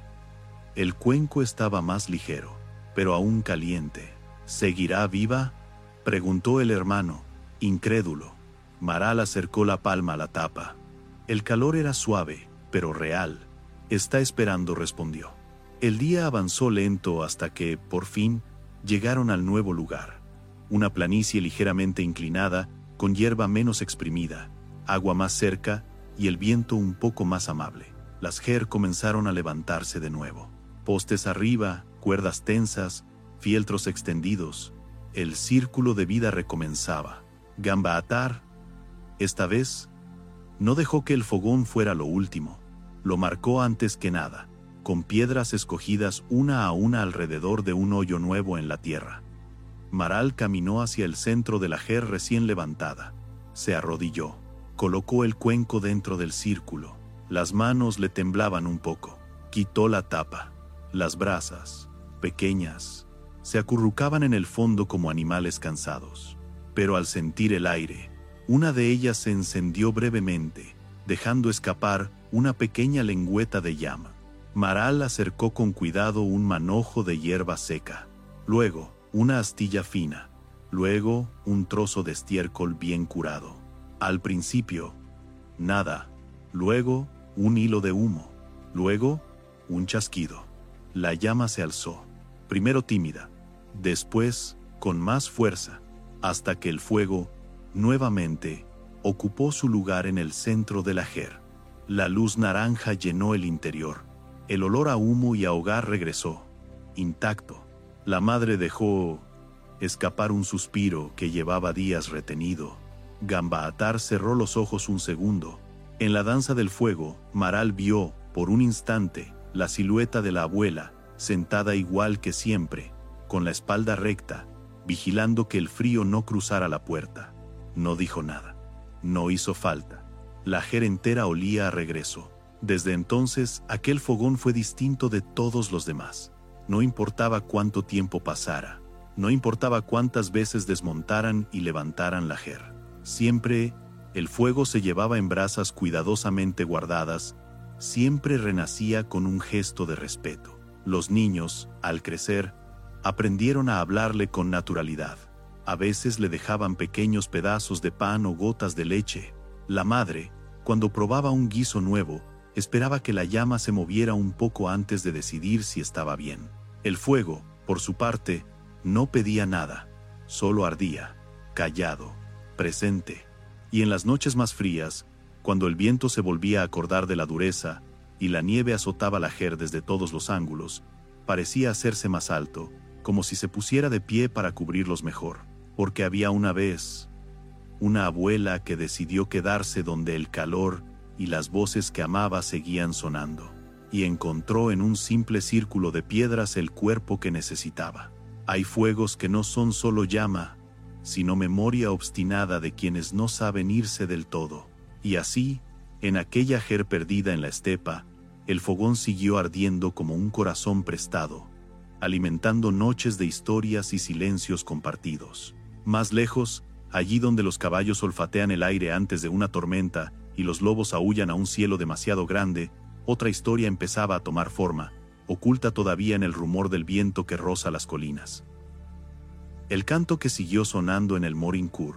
el cuenco estaba más ligero, pero aún caliente. ¿Seguirá viva?, preguntó el hermano, incrédulo. Maral acercó la palma a la tapa. El calor era suave, pero real. Está esperando, respondió. El día avanzó lento hasta que, por fin, llegaron al nuevo lugar. Una planicie ligeramente inclinada, con hierba menos exprimida, agua más cerca y el viento un poco más amable. Las Ger comenzaron a levantarse de nuevo. Postes arriba, cuerdas tensas, fieltros extendidos. El círculo de vida recomenzaba. Gambaatar, esta vez, no dejó que el fogón fuera lo último. Lo marcó antes que nada, con piedras escogidas una a una alrededor de un hoyo nuevo en la tierra. Maral caminó hacia el centro de la Ger recién levantada. Se arrodilló. Colocó el cuenco dentro del círculo. Las manos le temblaban un poco. Quitó la tapa. Las brasas, pequeñas, se acurrucaban en el fondo como animales cansados. Pero al sentir el aire, Una de ellas se encendió brevemente, dejando escapar una pequeña lengüeta de llama. Maral acercó con cuidado un manojo de hierba seca, luego una astilla fina, luego un trozo de estiércol bien curado. Al principio, nada, luego un hilo de humo, luego un chasquido. La llama se alzó, primero tímida, después con más fuerza, hasta que el fuego, nuevamente, ocupó su lugar en el centro del ajer. La luz naranja llenó el interior. El olor a humo y a hogar regresó, intacto. La madre dejó escapar un suspiro que llevaba días retenido. Gambaatar cerró los ojos un segundo. En la danza del fuego, Maral vio, por un instante, la silueta de la abuela, sentada igual que siempre, con la espalda recta, vigilando que el frío no cruzara la puerta. No dijo nada. No hizo falta. La ajer entera olía a regreso. Desde entonces, aquel fogón fue distinto de todos los demás. No importaba cuánto tiempo pasara, no importaba cuántas veces desmontaran y levantaran la ajer. Siempre, el fuego se llevaba en brasas cuidadosamente guardadas, siempre renacía con un gesto de respeto. Los niños, al crecer, aprendieron a hablarle con naturalidad. A veces le dejaban pequeños pedazos de pan o gotas de leche. La madre, cuando probaba un guiso nuevo, esperaba que la llama se moviera un poco antes de decidir si estaba bien. El fuego, por su parte, no pedía nada, solo ardía, callado, presente. Y en las noches más frías, cuando el viento se volvía a acordar de la dureza y la nieve azotaba la ajer desde todos los ángulos, parecía hacerse más alto, como si se pusiera de pie para cubrirlos mejor. Porque había una vez una abuela que decidió quedarse donde el calor y las voces que amaba seguían sonando, y encontró en un simple círculo de piedras el cuerpo que necesitaba. Hay fuegos que no son solo llama, sino memoria obstinada de quienes no saben irse del todo. Y así, en aquella ajer perdida en la estepa, el fogón siguió ardiendo como un corazón prestado, alimentando noches de historias y silencios compartidos. Más lejos, allí donde los caballos olfatean el aire antes de una tormenta y los lobos aúllan a un cielo demasiado grande, otra historia empezaba a tomar forma, oculta todavía en el rumor del viento que roza las colinas. El canto que siguió sonando en el Morincourt.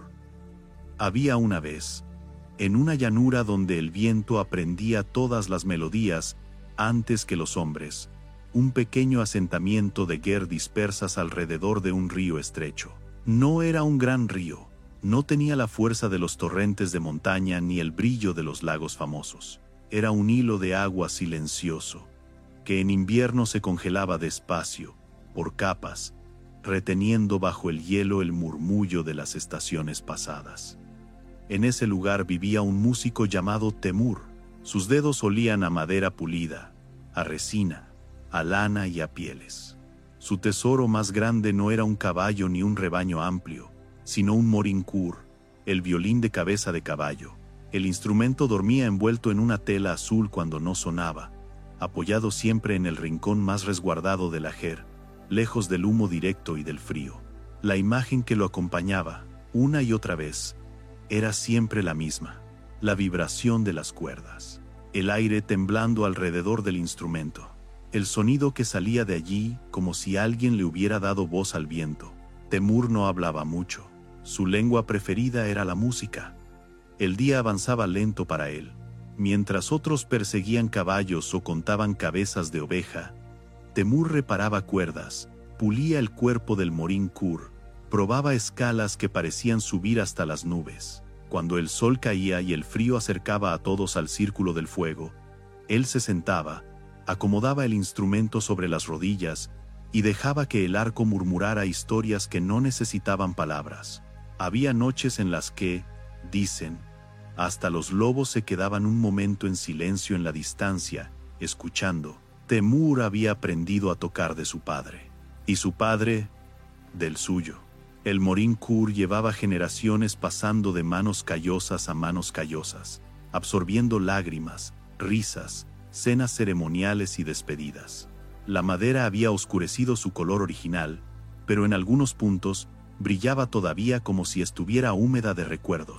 Había una vez, en una llanura donde el viento aprendía todas las melodías antes que los hombres, un pequeño asentamiento de ger dispersas alrededor de un río estrecho. No era un gran río, no tenía la fuerza de los torrentes de montaña ni el brillo de los lagos famosos. Era un hilo de agua silencioso, que en invierno se congelaba despacio, por capas, reteniendo bajo el hielo el murmullo de las estaciones pasadas. En ese lugar vivía un músico llamado Temur. Sus dedos olían a madera pulida, a resina, a lana y a pieles. Su tesoro más grande no era un caballo ni un rebaño amplio, sino un Morincourt, el violín de cabeza de caballo. El instrumento dormía envuelto en una tela azul cuando no sonaba, apoyado siempre en el rincón más resguardado del ajer, lejos del humo directo y del frío. La imagen que lo acompañaba, una y otra vez, era siempre la misma, la vibración de las cuerdas, el aire temblando alrededor del instrumento, el sonido que salía de allí como si alguien le hubiera dado voz al viento. Temur no hablaba mucho, su lengua preferida era la música. El día avanzaba lento para él, mientras otros perseguían caballos o contaban cabezas de oveja. Temur reparaba cuerdas, pulía el cuerpo del Morincourt, probaba escalas que parecían subir hasta las nubes. Cuando el sol caía y el frío acercaba a todos al círculo del fuego, él se sentaba, acomodaba el instrumento sobre las rodillas y dejaba que el arco murmurara historias que no necesitaban palabras. Había noches en las que, dicen, hasta los lobos se quedaban un momento en silencio en la distancia, escuchando. Temur había aprendido a tocar de su padre, y su padre, del suyo. El Morincourt llevaba generaciones pasando de manos callosas a manos callosas, absorbiendo lágrimas, risas, cenas ceremoniales y despedidas. La madera había oscurecido su color original, pero en algunos puntos brillaba todavía como si estuviera húmeda de recuerdos.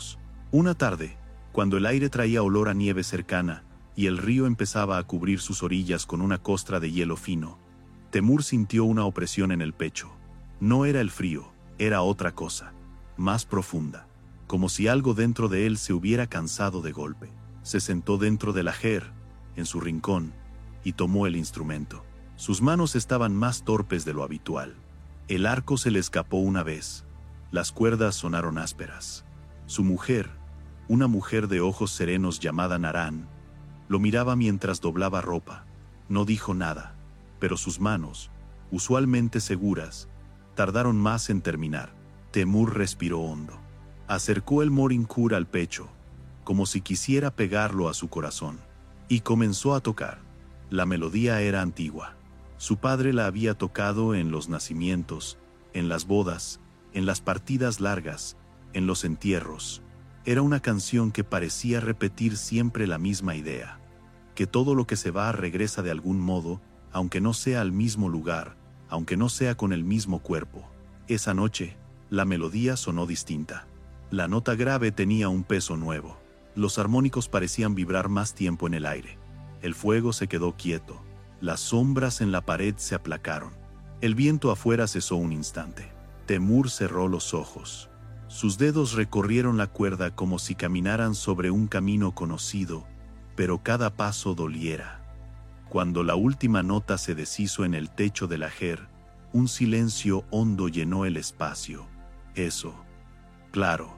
Una tarde, cuando el aire traía olor a nieve cercana y el río empezaba a cubrir sus orillas con una costra de hielo fino, Temur sintió una opresión en el pecho. No era el frío, era otra cosa, más profunda, como si algo dentro de él se hubiera cansado de golpe. Se sentó dentro del ajer, en su rincón, y tomó el instrumento. Sus manos estaban más torpes de lo habitual. El arco se le escapó una vez. Las cuerdas sonaron ásperas. Su mujer, una mujer de ojos serenos llamada Naran, lo miraba mientras doblaba ropa. No dijo nada, pero sus manos, usualmente seguras, tardaron más en terminar. Temur respiró hondo. Acercó el Morincourt al pecho, como si quisiera pegarlo a su corazón, y comenzó a tocar. La melodía era antigua. Su padre la había tocado en los nacimientos, en las bodas, en las partidas largas, en los entierros. Era una canción que parecía repetir siempre la misma idea, que todo lo que se va regresa de algún modo, aunque no sea al mismo lugar, aunque no sea con el mismo cuerpo. Esa noche, la melodía sonó distinta. La nota grave tenía un peso nuevo. Los armónicos parecían vibrar más tiempo en el aire. El fuego se quedó quieto. Las sombras en la pared se aplacaron. El viento afuera cesó un instante. Temur cerró los ojos. Sus dedos recorrieron la cuerda como si caminaran sobre un camino conocido, pero cada paso doliera. Cuando la última nota se deshizo en el techo del ajer, un silencio hondo llenó el espacio. Eso, claro,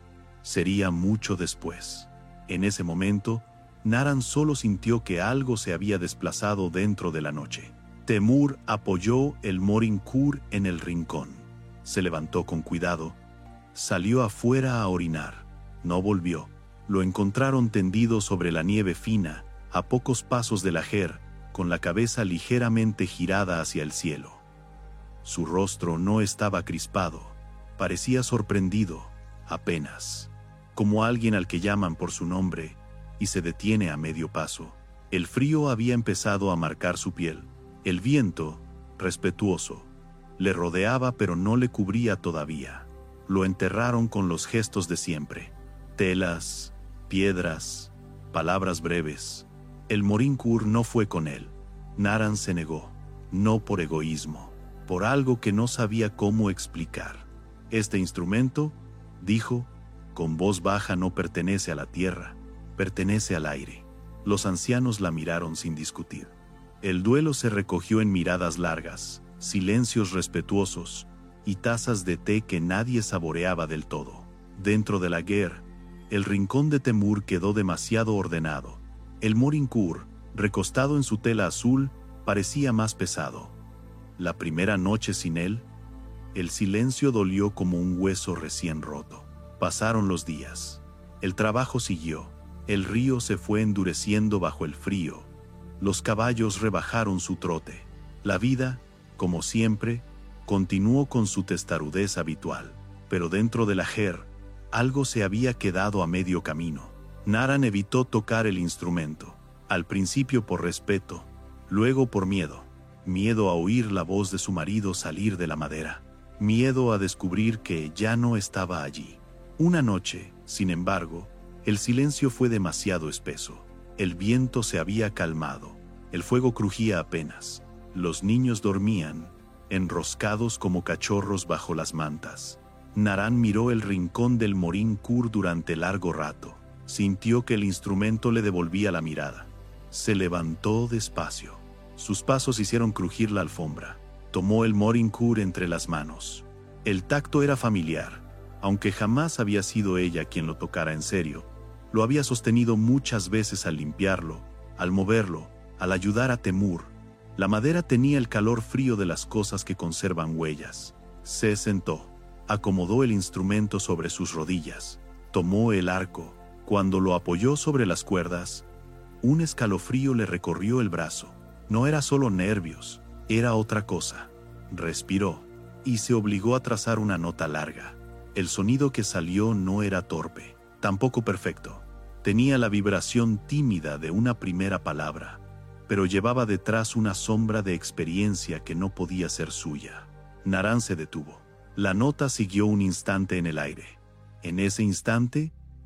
sería mucho después. En ese momento, Naran solo sintió que algo se había desplazado dentro de la noche. Temur apoyó el Morincourt en el rincón. Se levantó con cuidado. Salió afuera a orinar. No volvió. Lo encontraron tendido sobre la nieve fina, a pocos pasos del ajer, con la cabeza ligeramente girada hacia el cielo. Su rostro no estaba crispado. Parecía sorprendido, apenas, como alguien al que llaman por su nombre, y se detiene a medio paso. El frío había empezado a marcar su piel. El viento, respetuoso, le rodeaba pero no le cubría todavía. Lo enterraron con los gestos de siempre. Telas, piedras, palabras breves. El Morincourt no fue con él. Naran se negó, no por egoísmo, por algo que no sabía cómo explicar. Este instrumento, dijo, con voz baja, no pertenece a la tierra, pertenece al aire. Los ancianos la miraron sin discutir. El duelo se recogió en miradas largas, silencios respetuosos y tazas de té que nadie saboreaba del todo. Dentro de la guerra, el rincón de Temur quedó demasiado ordenado. El Morincourt, recostado en su tela azul, parecía más pesado. La primera noche sin él, el silencio dolió como un hueso recién roto. Pasaron los días. El trabajo siguió. El río se fue endureciendo bajo el frío. Los caballos rebajaron su trote. La vida, como siempre, continuó con su testarudez habitual. Pero dentro del ajer, algo se había quedado a medio camino. Naran evitó tocar el instrumento. Al principio por respeto, luego por miedo. Miedo a oír la voz de su marido salir de la madera. Miedo a descubrir que ya no estaba allí. Una noche, sin embargo, el silencio fue demasiado espeso. El viento se había calmado. El fuego crujía apenas. Los niños dormían, enroscados como cachorros bajo las mantas. Naran miró el rincón del Morincourt durante largo rato. Sintió que el instrumento le devolvía la mirada. Se levantó despacio. Sus pasos hicieron crujir la alfombra. Tomó el Morincourt entre las manos. El tacto era familiar. Aunque jamás había sido ella quien lo tocara en serio, lo había sostenido muchas veces al limpiarlo, al moverlo, al ayudar a Temur. La madera tenía el calor frío de las cosas que conservan huellas. Se sentó. Acomodó el instrumento sobre sus rodillas. Tomó el arco. Cuando lo apoyó sobre las cuerdas, un escalofrío le recorrió el brazo. No era solo nervios, era otra cosa. Respiró y se obligó a trazar una nota larga. El sonido que salió no era torpe, tampoco perfecto. Tenía la vibración tímida de una primera palabra, pero llevaba detrás una sombra de experiencia que no podía ser suya. Naran se detuvo. La nota siguió un instante en el aire. En ese instante,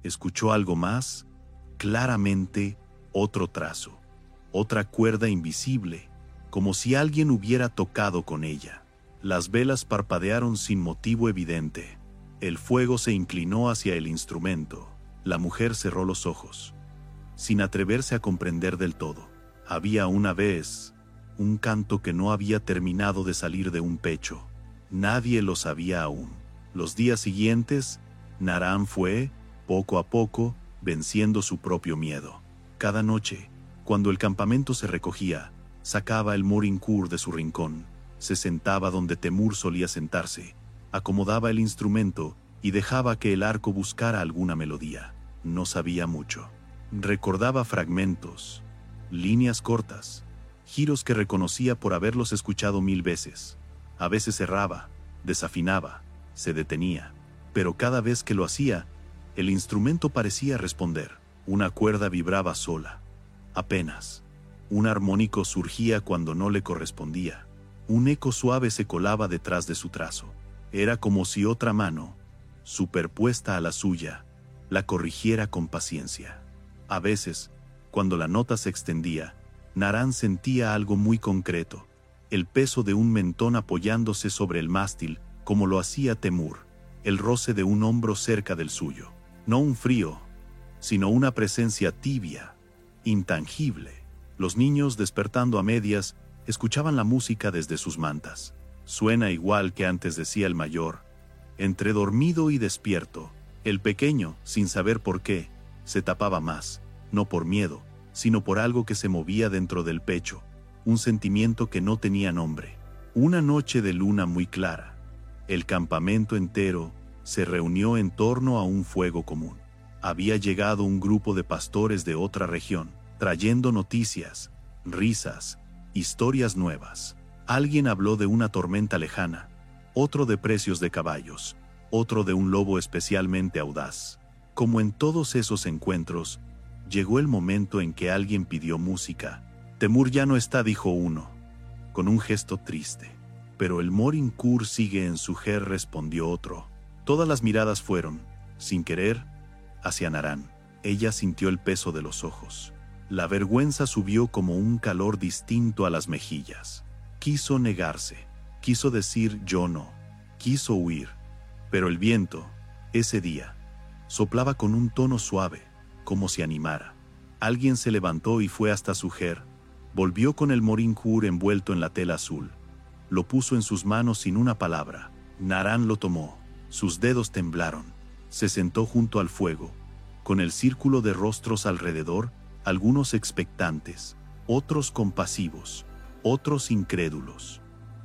Escuchó algo más, claramente otro trazo, otra cuerda invisible, como si alguien hubiera tocado con ella. Las velas parpadearon sin motivo evidente. El fuego se inclinó hacia el instrumento. La mujer cerró los ojos, sin atreverse a comprender del todo. Había una vez un canto que no había terminado de salir de un pecho. Nadie lo sabía aún. Los días siguientes, Naran fue, poco a poco, venciendo su propio miedo. Cada noche, cuando el campamento se recogía, sacaba el Morincourt de su rincón, se sentaba donde Temur solía sentarse, acomodaba el instrumento y dejaba que el arco buscara alguna melodía. No sabía mucho. Recordaba fragmentos, líneas cortas, giros que reconocía por haberlos escuchado mil veces. A veces erraba, desafinaba, se detenía, pero cada vez que lo hacía, el instrumento parecía responder. Una cuerda vibraba sola, apenas. Un armónico surgía cuando no le correspondía. Un eco suave se colaba detrás de su trazo. Era como si otra mano, superpuesta a la suya, la corrigiera con paciencia. A veces, cuando la nota se extendía, Naran sentía algo muy concreto, el peso de un mentón apoyándose sobre el mástil, como lo hacía Temur, el roce de un hombro cerca del suyo. No un frío, sino una presencia tibia, intangible. Los niños, despertando a medias, escuchaban la música desde sus mantas. Suena igual que antes, decía el mayor. Entre dormido y despierto, el pequeño, sin saber por qué, se tapaba más, no por miedo, sino por algo que se movía dentro del pecho, un sentimiento que no tenía nombre. Una noche de luna muy clara, el campamento entero se reunió en torno a un fuego común. Había llegado un grupo de pastores de otra región, trayendo noticias, risas, historias nuevas. Alguien habló de una tormenta lejana, otro de precios de caballos, otro de un lobo especialmente audaz. Como en todos esos encuentros, llegó el momento en que alguien pidió música. Temur ya no está, dijo uno, con un gesto triste. Pero el Morincourt sigue en su jer, respondió otro. Todas las miradas fueron, sin querer, hacia Naran. Ella sintió el peso de los ojos. La vergüenza subió como un calor distinto a las mejillas. Quiso negarse, quiso decir yo no, quiso huir. Pero el viento, ese día, soplaba con un tono suave, como si animara. Alguien se levantó y fue hasta su jer. Volvió con el Morincourt envuelto en la tela azul. Lo puso en sus manos sin una palabra. Naran lo tomó. Sus dedos temblaron. Se sentó junto al fuego, con el círculo de rostros alrededor, algunos expectantes, otros compasivos, otros incrédulos.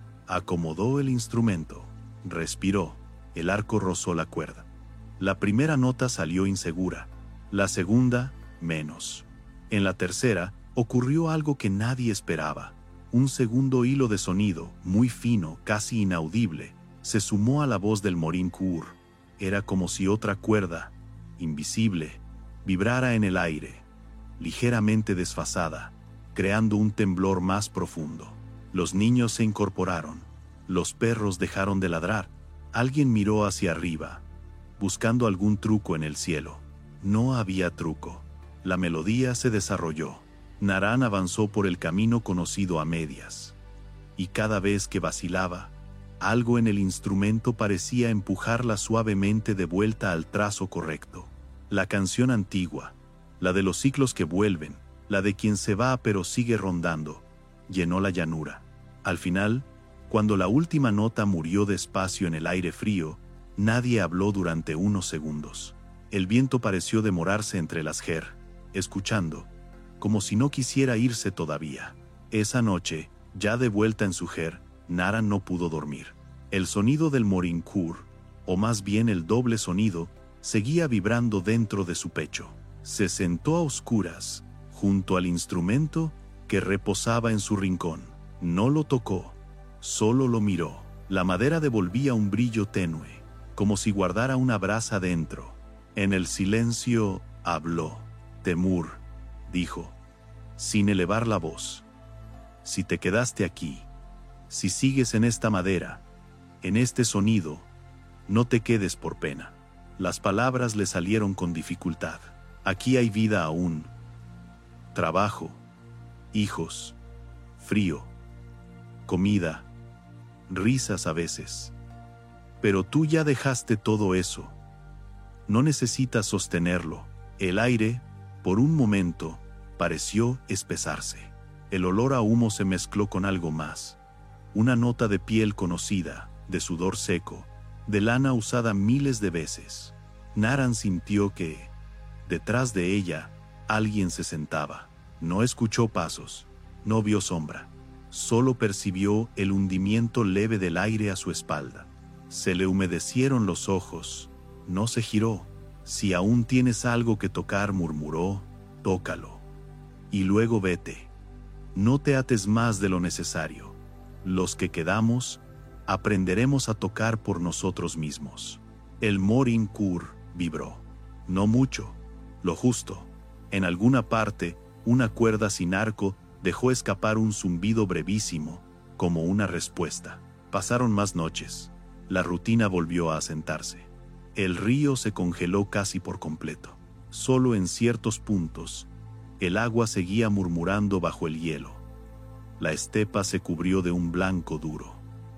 Acomodó el instrumento. Respiró. El arco rozó la cuerda. La primera nota salió insegura. La segunda, menos. En la tercera, ocurrió algo que nadie esperaba. Un segundo hilo de sonido, muy fino, casi inaudible, se sumó a la voz del Morincourt. Era como si otra cuerda, invisible, vibrara en el aire, ligeramente desfasada, creando un temblor más profundo. Los niños se incorporaron. Los perros dejaron de ladrar. Alguien miró hacia arriba, buscando algún truco en el cielo. No había truco. La melodía se desarrolló. Naran avanzó por el camino conocido a medias. Y cada vez que vacilaba, algo en el instrumento parecía empujarla suavemente de vuelta al trazo correcto. La canción antigua, la de los ciclos que vuelven, la de quien se va pero sigue rondando, llenó la llanura. Al final, cuando la última nota murió despacio en el aire frío, nadie habló durante unos segundos. El viento pareció demorarse entre las jer, escuchando, como si no quisiera irse todavía. Esa noche, ya de vuelta en su jer, Naran no pudo dormir. El sonido del Morincourt, o más bien el doble sonido, seguía vibrando dentro de su pecho. Se sentó a oscuras, junto al instrumento que reposaba en su rincón. No lo tocó, solo lo miró. La madera devolvía un brillo tenue, como si guardara una brasa dentro. En el silencio, habló. Temur, dijo, sin elevar la voz. Si te quedaste aquí, si sigues en esta madera, en este sonido, no te quedes por pena. Las palabras le salieron con dificultad. Aquí hay vida aún. Trabajo, hijos, frío, comida, risas a veces. Pero tú ya dejaste todo eso. No necesitas sostenerlo. El aire, por un momento, pareció espesarse. El olor a humo se mezcló con algo más. Una nota de piel conocida, de sudor seco, de lana usada miles de veces. Naran sintió que, detrás de ella, alguien se sentaba. No escuchó pasos, no vio sombra. Solo percibió el hundimiento leve del aire a su espalda. Se le humedecieron los ojos. No se giró. Si aún tienes algo que tocar, murmuró, tócalo. Y luego vete. No te ates más de lo necesario. Los que quedamos, aprenderemos a tocar por nosotros mismos. El Morin Kur vibró. No mucho, lo justo. En alguna parte, una cuerda sin arco dejó escapar un zumbido brevísimo, como una respuesta. Pasaron más noches. La rutina volvió a asentarse. El río se congeló casi por completo. Solo en ciertos puntos, el agua seguía murmurando bajo el hielo. La estepa se cubrió de un blanco duro.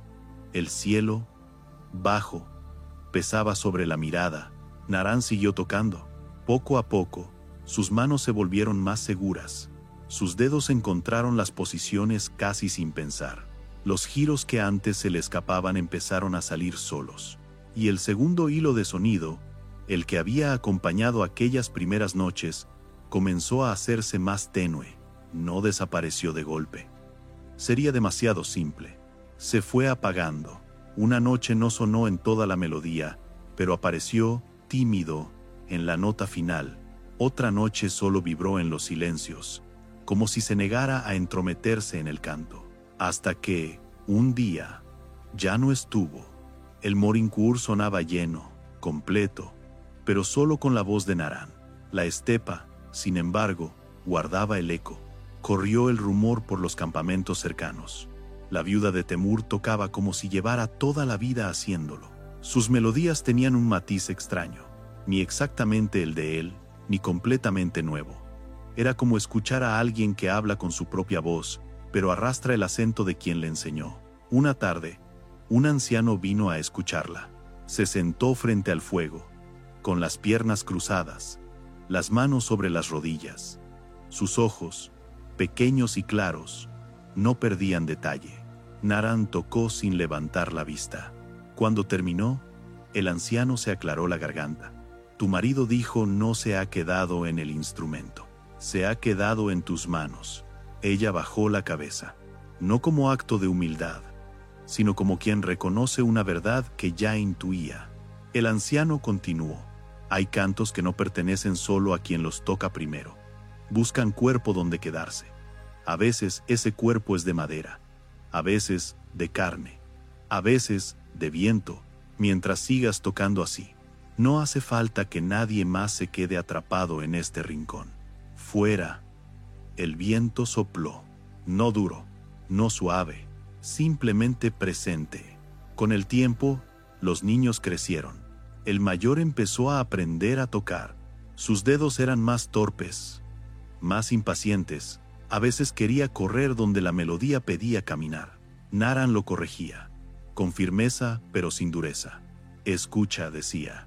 El cielo, bajo, pesaba sobre la mirada. Naran siguió tocando. Poco a poco, sus manos se volvieron más seguras. Sus dedos encontraron las posiciones casi sin pensar. Los giros que antes se le escapaban empezaron a salir solos. Y el segundo hilo de sonido, el que había acompañado aquellas primeras noches, comenzó a hacerse más tenue. No desapareció de golpe. Sería demasiado simple. Se fue apagando. Una noche no sonó en toda la melodía, pero apareció, tímido, en la nota final. Otra noche solo vibró en los silencios, como si se negara a entrometerse en el canto. Hasta que, un día, ya no estuvo. El Morin Kur sonaba lleno, completo, pero solo con la voz de Naran. La estepa, sin embargo, guardaba el eco. Corrió el rumor por los campamentos cercanos. La viuda de Temur tocaba como si llevara toda la vida haciéndolo. Sus melodías tenían un matiz extraño, ni exactamente el de él, ni completamente nuevo. Era como escuchar a alguien que habla con su propia voz, pero arrastra el acento de quien le enseñó. Una tarde, un anciano vino a escucharla. Se sentó frente al fuego, con las piernas cruzadas, las manos sobre las rodillas. Sus ojos, pequeños y claros, no perdían detalle. Naran tocó sin levantar la vista. Cuando terminó, el anciano se aclaró la garganta. Tu marido dijo no se ha quedado en el instrumento, se ha quedado en tus manos. Ella bajó la cabeza, no como acto de humildad, sino como quien reconoce una verdad que ya intuía. El anciano continuó. Hay cantos que no pertenecen solo a quien los toca primero. Buscan cuerpo donde quedarse. A veces ese cuerpo es de madera, a veces de carne, a veces de viento. Mientras sigas tocando así, no hace falta que nadie más se quede atrapado en este rincón. Fuera. El viento sopló, no duro, no suave, simplemente presente. Con el tiempo, los niños crecieron. El mayor empezó a aprender a tocar. Sus dedos eran más torpes, más impacientes. A veces quería correr donde la melodía pedía caminar. Naran lo corregía, con firmeza pero sin dureza. Escucha, decía.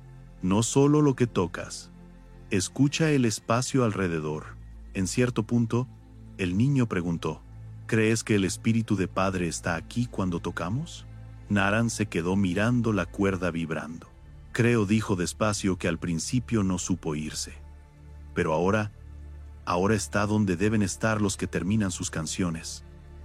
No solo lo que tocas, escucha el espacio alrededor. En cierto punto, el niño preguntó, ¿crees que el espíritu de padre está aquí cuando tocamos? Naran se quedó mirando la cuerda vibrando. Creo, dijo despacio, que al principio no supo irse. Pero ahora, ahora está donde deben estar los que terminan sus canciones.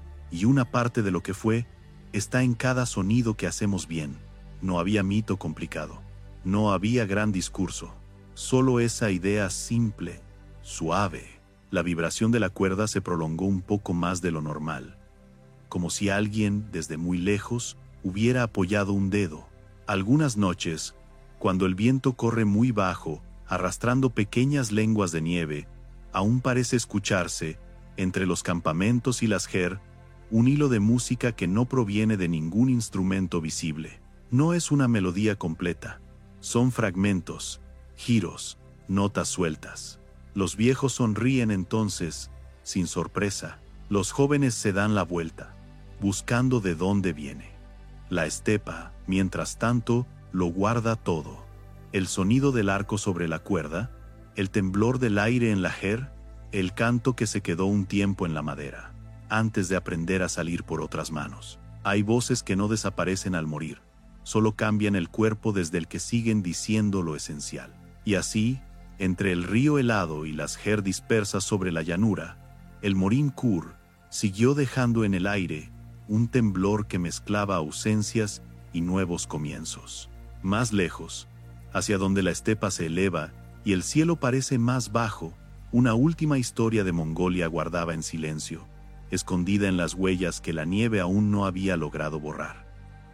Y una parte de lo que fue, está en cada sonido que hacemos bien. No había mito complicado. No había gran discurso. Solo esa idea simple, suave. La vibración de la cuerda se prolongó un poco más de lo normal, como si alguien, desde muy lejos, hubiera apoyado un dedo. Algunas noches, cuando el viento corre muy bajo, arrastrando pequeñas lenguas de nieve, aún parece escucharse, entre los campamentos y las ger, un hilo de música que no proviene de ningún instrumento visible. No es una melodía completa, Son fragmentos, giros, notas sueltas. Los viejos sonríen entonces, sin sorpresa. Los jóvenes se dan la vuelta, buscando de dónde viene. La estepa, mientras tanto, lo guarda todo. El sonido del arco sobre la cuerda, el temblor del aire en la jer, el canto que se quedó un tiempo en la madera, antes de aprender a salir por otras manos. Hay voces que no desaparecen al morir, solo cambian el cuerpo desde el que siguen diciendo lo esencial. Y así, entre el río helado y las jer dispersas sobre la llanura, el Morín Kur siguió dejando en el aire un temblor que mezclaba ausencias y nuevos comienzos. Más lejos, hacia donde la estepa se eleva y el cielo parece más bajo, una última historia de Mongolia guardaba en silencio, escondida en las huellas que la nieve aún no había logrado borrar.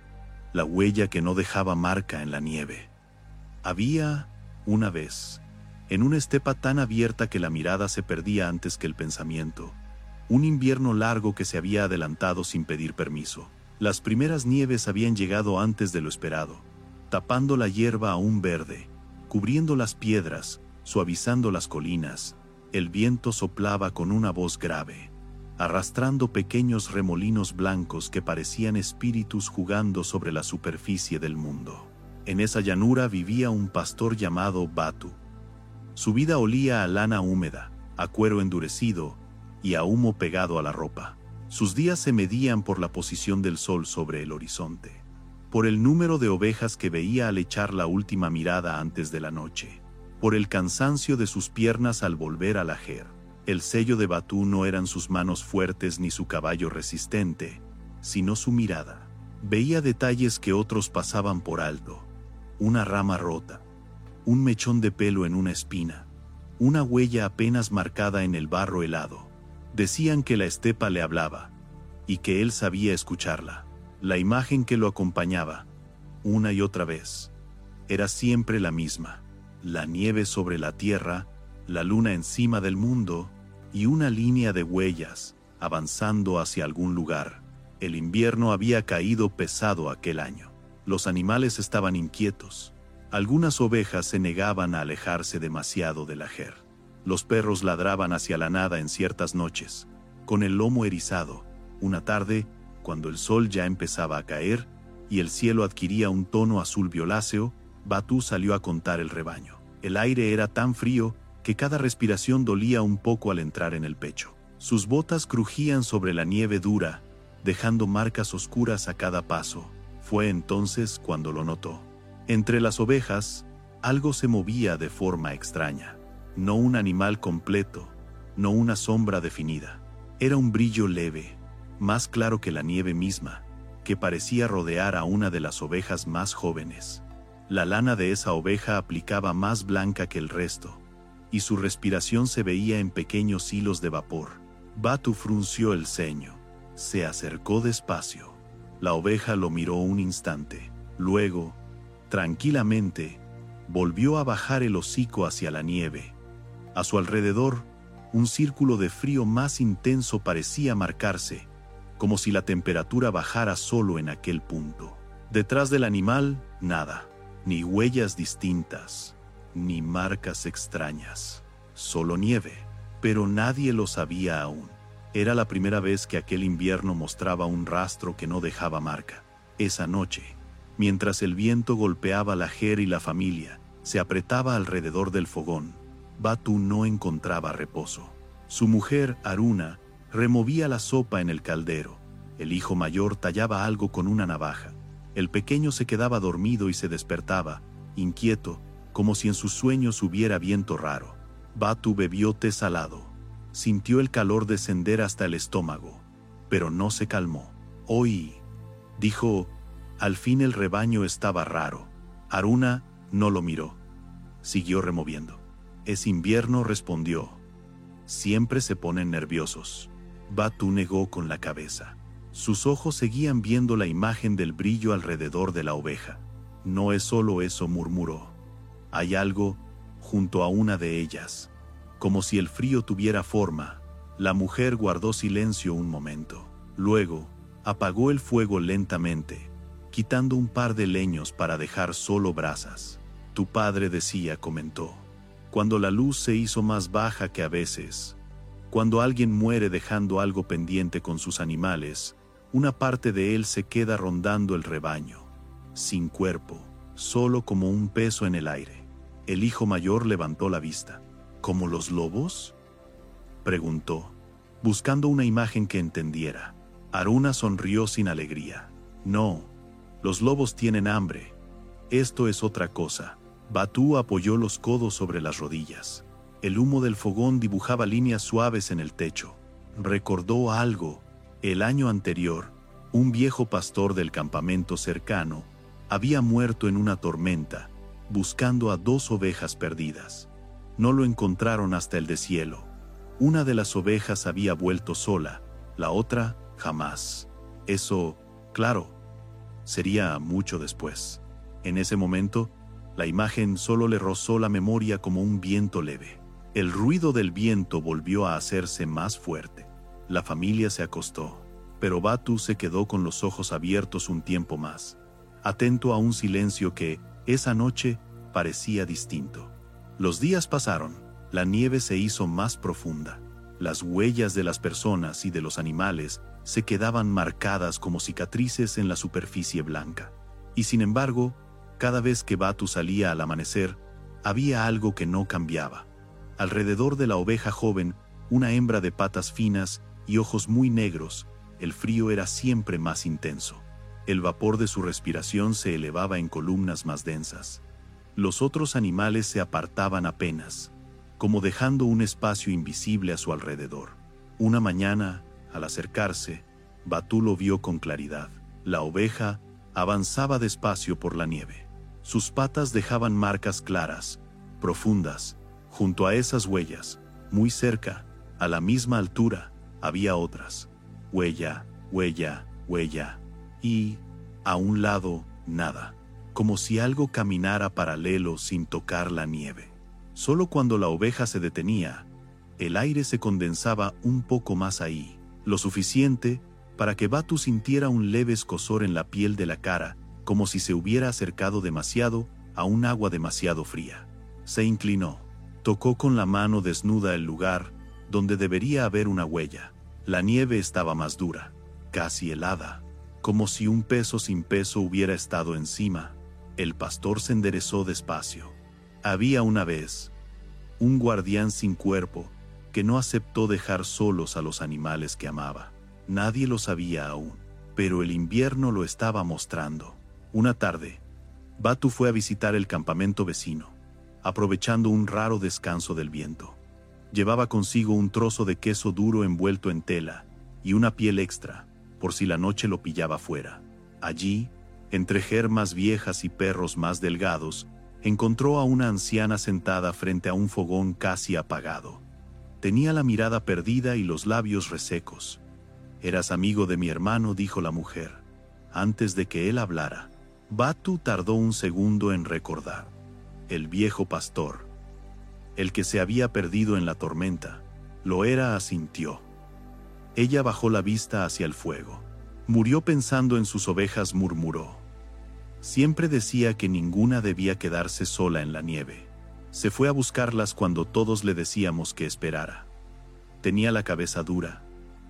La huella que no dejaba marca en la nieve. Había, una vez, en una estepa tan abierta que la mirada se perdía antes que el pensamiento, un invierno largo que se había adelantado sin pedir permiso. Las primeras nieves habían llegado antes de lo esperado, tapando la hierba aún verde, cubriendo las piedras, suavizando las colinas. El viento soplaba con una voz grave, arrastrando pequeños remolinos blancos que parecían espíritus jugando sobre la superficie del mundo. En esa llanura vivía un pastor llamado Batu. Su vida olía a lana húmeda, a cuero endurecido y a humo pegado a la ropa. Sus días se medían por la posición del sol sobre el horizonte, por el número de ovejas que veía al echar la última mirada antes de la noche, por el cansancio de sus piernas al volver a la jer. El sello de Batu no eran sus manos fuertes ni su caballo resistente, sino su mirada. Veía detalles que otros pasaban por alto: una rama rota, un mechón de pelo en una espina, una huella apenas marcada en el barro helado. Decían que la estepa le hablaba, y que él sabía escucharla. La imagen que lo acompañaba, una y otra vez, era siempre la misma: la nieve sobre la tierra, la luna encima del mundo, y una línea de huellas, avanzando hacia algún lugar. El invierno había caído pesado aquel año. Los animales estaban inquietos. Algunas ovejas se negaban a alejarse demasiado de la jer. Los perros ladraban hacia la nada en ciertas noches, con el lomo erizado. Una tarde, cuando el sol ya empezaba a caer y el cielo adquiría un tono azul violáceo, Batu salió a contar el rebaño. El aire era tan frío que cada respiración dolía un poco al entrar en el pecho. Sus botas crujían sobre la nieve dura, dejando marcas oscuras a cada paso. Fue entonces cuando lo notó. Entre las ovejas, algo se movía de forma extraña. No un animal completo, no una sombra definida. Era un brillo leve, más claro que la nieve misma, que parecía rodear a una de las ovejas más jóvenes. La lana de esa oveja aplicaba más blanca que el resto, y su respiración se veía en pequeños hilos de vapor. Batu frunció el ceño. Se acercó despacio. La oveja lo miró un instante. Luego, tranquilamente, volvió a bajar el hocico hacia la nieve. A su alrededor, un círculo de frío más intenso parecía marcarse, como si la temperatura bajara solo en aquel punto. Detrás del animal, nada, ni huellas distintas, ni marcas extrañas, solo nieve, pero nadie lo sabía aún. Era la primera vez que aquel invierno mostraba un rastro que no dejaba marca. Esa noche, mientras el viento golpeaba la jer y la familia se apretaba alrededor del fogón, Batu no encontraba reposo. Su mujer, Aruna, removía la sopa en el caldero. El hijo mayor tallaba algo con una navaja. El pequeño se quedaba dormido y se despertaba, inquieto, como si en sus sueños hubiera viento raro. Batu bebió té salado. Sintió el calor descender hasta el estómago, pero no se calmó. «Hoy», dijo, al fin el rebaño estaba raro. Aruna no lo miró. Siguió removiendo. «Es invierno», respondió. «Siempre se ponen nerviosos». Batu negó con la cabeza. Sus ojos seguían viendo la imagen del brillo alrededor de la oveja. «No es solo eso», murmuró. «Hay algo junto a una de ellas». Como si el frío tuviera forma, la mujer guardó silencio un momento. Luego, apagó el fuego lentamente, quitando un par de leños para dejar solo brasas. Tu padre decía, comentó. Cuando la luz se hizo más baja que a veces, cuando alguien muere dejando algo pendiente con sus animales, una parte de él se queda rondando el rebaño, sin cuerpo, solo como un peso en el aire. El hijo mayor levantó la vista. ¿Como los lobos?, preguntó, buscando una imagen que entendiera. Aruna sonrió sin alegría. No, los lobos tienen hambre. Esto es otra cosa. Batu apoyó los codos sobre las rodillas. El humo del fogón dibujaba líneas suaves en el techo. Recordó algo. El año anterior, un viejo pastor del campamento cercano había muerto en una tormenta, buscando a dos ovejas perdidas. No lo encontraron hasta el deshielo. Una de las ovejas había vuelto sola, la otra jamás. Eso, claro, sería mucho después. En ese momento, la imagen solo le rozó la memoria como un viento leve. El ruido del viento volvió a hacerse más fuerte. La familia se acostó, pero Batu se quedó con los ojos abiertos un tiempo más, atento a un silencio que, esa noche, parecía distinto. Los días pasaron, la nieve se hizo más profunda. Las huellas de las personas y de los animales se quedaban marcadas como cicatrices en la superficie blanca. Y sin embargo, cada vez que Batu salía al amanecer, había algo que no cambiaba. Alrededor de la oveja joven, una hembra de patas finas y ojos muy negros, el frío era siempre más intenso. El vapor de su respiración se elevaba en columnas más densas. Los otros animales se apartaban apenas, como dejando un espacio invisible a su alrededor. Una mañana, al acercarse, Batu lo vio con claridad. La oveja avanzaba despacio por la nieve. Sus patas dejaban marcas claras, profundas. Junto a esas huellas, muy cerca, a la misma altura, había otras. Huella, huella, huella. Y, a un lado, nada. Como si algo caminara paralelo sin tocar la nieve. Solo cuando la oveja se detenía, el aire se condensaba un poco más ahí, lo suficiente para que Batu sintiera un leve escozor en la piel de la cara, como si se hubiera acercado demasiado a un agua demasiado fría. Se inclinó, tocó con la mano desnuda el lugar donde debería haber una huella. La nieve estaba más dura, casi helada, como si un peso sin peso hubiera estado encima. El pastor se enderezó despacio. Había una vez un guardián sin cuerpo que no aceptó dejar solos a los animales que amaba. Nadie lo sabía aún, pero el invierno lo estaba mostrando. Una tarde, Batu fue a visitar el campamento vecino, aprovechando un raro descanso del viento. Llevaba consigo un trozo de queso duro envuelto en tela y una piel extra, por si la noche lo pillaba fuera. Allí, entre germas viejas y perros más delgados, encontró a una anciana sentada frente a un fogón casi apagado. Tenía la mirada perdida y los labios resecos. «Eras amigo de mi hermano», dijo la mujer. Antes de que él hablara, Batu tardó un segundo en recordar. El viejo pastor, el que se había perdido en la tormenta, lo era, asintió. Ella bajó la vista hacia el fuego. Murió pensando en sus ovejas, murmuró. Siempre decía que ninguna debía quedarse sola en la nieve. Se fue a buscarlas cuando todos le decíamos que esperara. Tenía la cabeza dura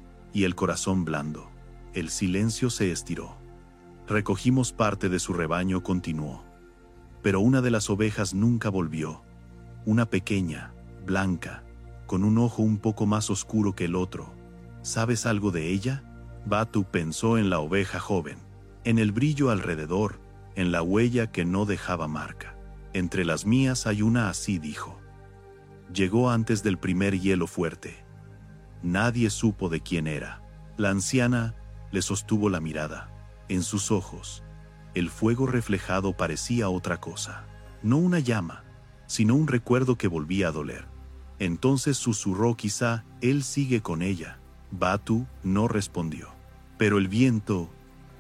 y el corazón blando. El silencio se estiró. Recogimos parte de su rebaño, continuó. Pero una de las ovejas nunca volvió. Una pequeña, blanca, con un ojo un poco más oscuro que el otro. ¿Sabes algo de ella? Batu pensó en la oveja joven, en el brillo alrededor, en la huella que no dejaba marca. Entre las mías hay una así, dijo. Llegó antes del primer hielo fuerte. Nadie supo de quién era. La anciana le sostuvo la mirada. En sus ojos, el fuego reflejado parecía otra cosa. No una llama, sino un recuerdo que volvía a doler. Entonces susurró, quizá él sigue con ella. Batu no respondió. Pero el viento,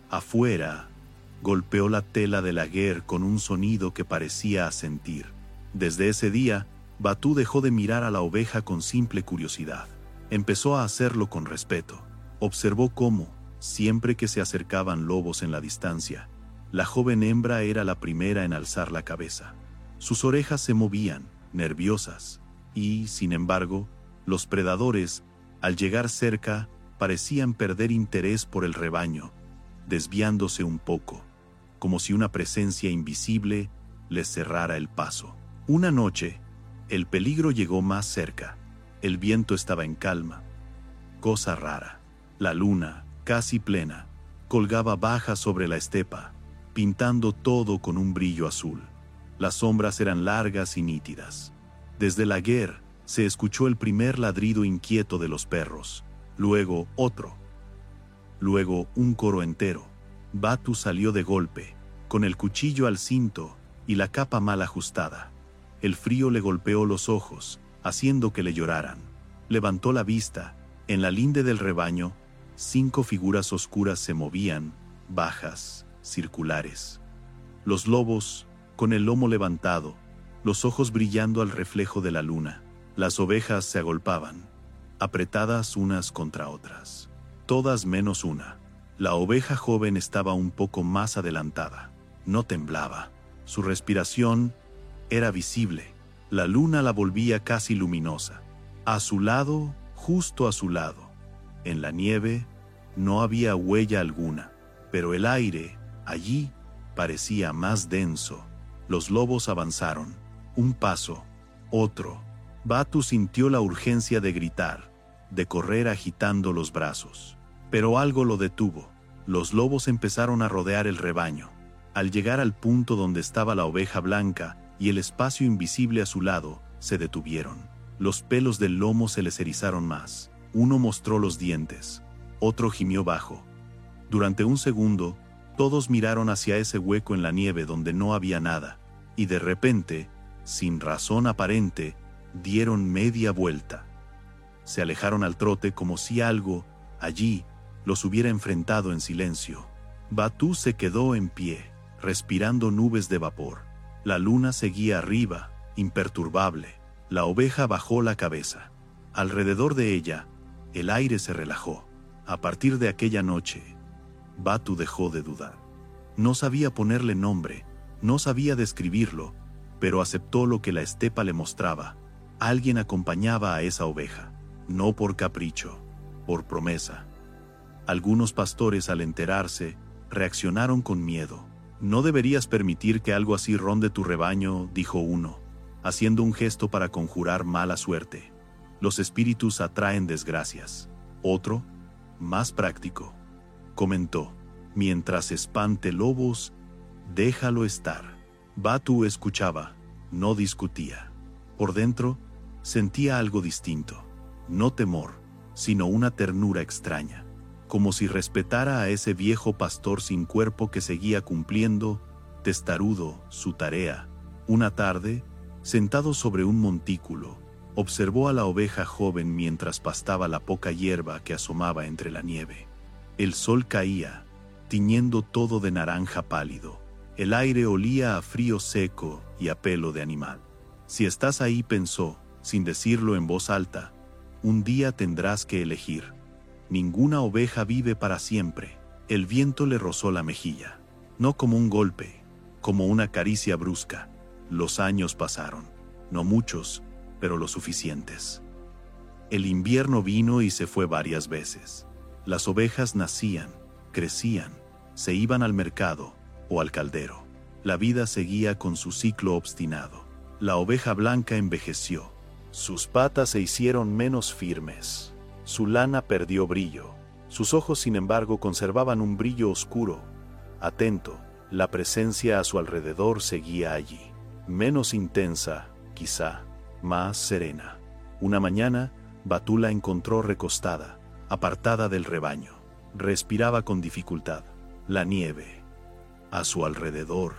afuera, golpeó la tela de la guer con un sonido que parecía asentir. Desde ese día, Batu dejó de mirar a la oveja con simple curiosidad. Empezó a hacerlo con respeto. Observó cómo, siempre que se acercaban lobos en la distancia, la joven hembra era la primera en alzar la cabeza. Sus orejas se movían, nerviosas, y, sin embargo, los predadores, al llegar cerca, parecían perder interés por el rebaño, desviándose un poco, como si una presencia invisible les cerrara el paso. Una noche, el peligro llegó más cerca. El viento estaba en calma. Cosa rara. La luna, casi plena, colgaba baja sobre la estepa, pintando todo con un brillo azul. Las sombras eran largas y nítidas. Desde la guerra se escuchó el primer ladrido inquieto de los perros, luego otro, luego un coro entero. Batu salió de golpe, con el cuchillo al cinto y la capa mal ajustada. El frío le golpeó los ojos, haciendo que le lloraran. Levantó la vista. En la linde del rebaño, cinco figuras oscuras se movían, bajas, circulares. Los lobos, con el lomo levantado, los ojos brillando al reflejo de la luna. Las ovejas se agolpaban, apretadas unas contra otras. Todas menos una. La oveja joven estaba un poco más adelantada. No temblaba. Su respiración era visible. La luna la volvía casi luminosa. A su lado, justo a su lado, en la nieve, no había huella alguna, pero el aire, allí, parecía más denso. Los lobos avanzaron. Un paso, otro. Batu sintió la urgencia de gritar, de correr agitando los brazos. Pero algo lo detuvo. Los lobos empezaron a rodear el rebaño. Al llegar al punto donde estaba la oveja blanca y el espacio invisible a su lado, se detuvieron. Los pelos del lomo se les erizaron más. Uno mostró los dientes. Otro gimió bajo. Durante un segundo, todos miraron hacia ese hueco en la nieve donde no había nada, y de repente, sin razón aparente, dieron media vuelta. Se alejaron al trote como si algo, allí, los hubiera enfrentado en silencio. Batu se quedó en pie, respirando nubes de vapor. La luna seguía arriba, imperturbable. La oveja bajó la cabeza. Alrededor de ella, el aire se relajó. A partir de aquella noche, Batu dejó de dudar. No sabía ponerle nombre, no sabía describirlo, pero aceptó lo que la estepa le mostraba. Alguien acompañaba a esa oveja, no por capricho, por promesa. Algunos pastores, al enterarse, reaccionaron con miedo. «No deberías permitir que algo así ronde tu rebaño», dijo uno, haciendo un gesto para conjurar mala suerte. «Los espíritus atraen desgracias». Otro, más práctico, comentó: «Mientras espante lobos, déjalo estar». Batu escuchaba, no discutía. Por dentro, sentía algo distinto. No temor, sino una ternura extraña. Como si respetara a ese viejo pastor sin cuerpo que seguía cumpliendo, testarudo, su tarea. Una tarde, sentado sobre un montículo, observó a la oveja joven mientras pastaba la poca hierba que asomaba entre la nieve. El sol caía, tiñendo todo de naranja pálido. El aire olía a frío seco y a pelo de animal. «Si estás ahí», pensó, sin decirlo en voz alta, «un día tendrás que elegir. Ninguna oveja vive para siempre». El viento le rozó la mejilla. No como un golpe, como una caricia brusca. Los años pasaron. No muchos, pero lo suficientes. El invierno vino y se fue varias veces. Las ovejas nacían, crecían, se iban al mercado o al caldero. La vida seguía con su ciclo obstinado. La oveja blanca envejeció. Sus patas se hicieron menos firmes. Su lana perdió brillo. Sus ojos, sin embargo, conservaban un brillo oscuro, atento. La presencia a su alrededor seguía allí. Menos intensa, quizá, más serena. Una mañana, Batu la encontró recostada, apartada del rebaño. Respiraba con dificultad. La nieve, a su alrededor,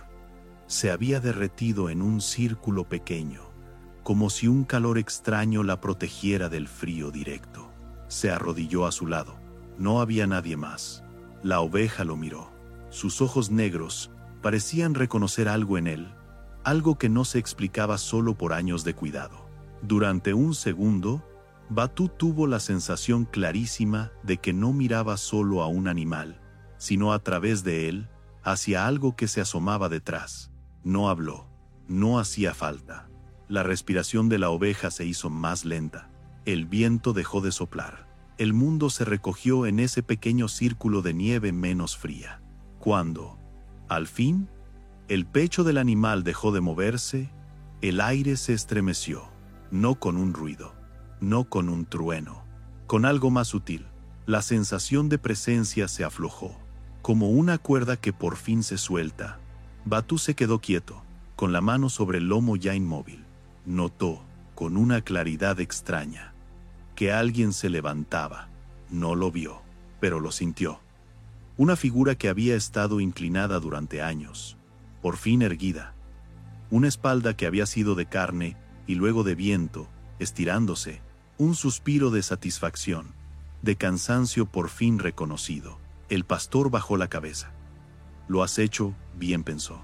se había derretido en un círculo pequeño, como si un calor extraño la protegiera del frío directo. Se arrodilló a su lado. No había nadie más. La oveja lo miró. Sus ojos negros parecían reconocer algo en él, algo que no se explicaba solo por años de cuidado. Durante un segundo, Batu tuvo la sensación clarísima de que no miraba solo a un animal, sino a través de él, hacia algo que se asomaba detrás. No habló, No hacía falta. La respiración de la oveja se hizo más lenta. El viento dejó de soplar. El mundo se recogió en ese pequeño círculo de nieve menos fría. Cuando, al fin, el pecho del animal dejó de moverse, el aire se estremeció, no con un ruido, no con un trueno, con algo más sutil. La sensación de presencia se aflojó, como una cuerda que por fin se suelta. Batú se quedó quieto, con la mano sobre el lomo ya inmóvil. Notó, con una claridad extraña, que alguien se levantaba. No lo vio, pero lo sintió. Una figura que había estado inclinada durante años, por fin erguida. Una espalda que había sido de carne y luego de viento, estirándose. Un suspiro de satisfacción, de cansancio por fin reconocido. El pastor bajó la cabeza. Lo has hecho bien, pensó.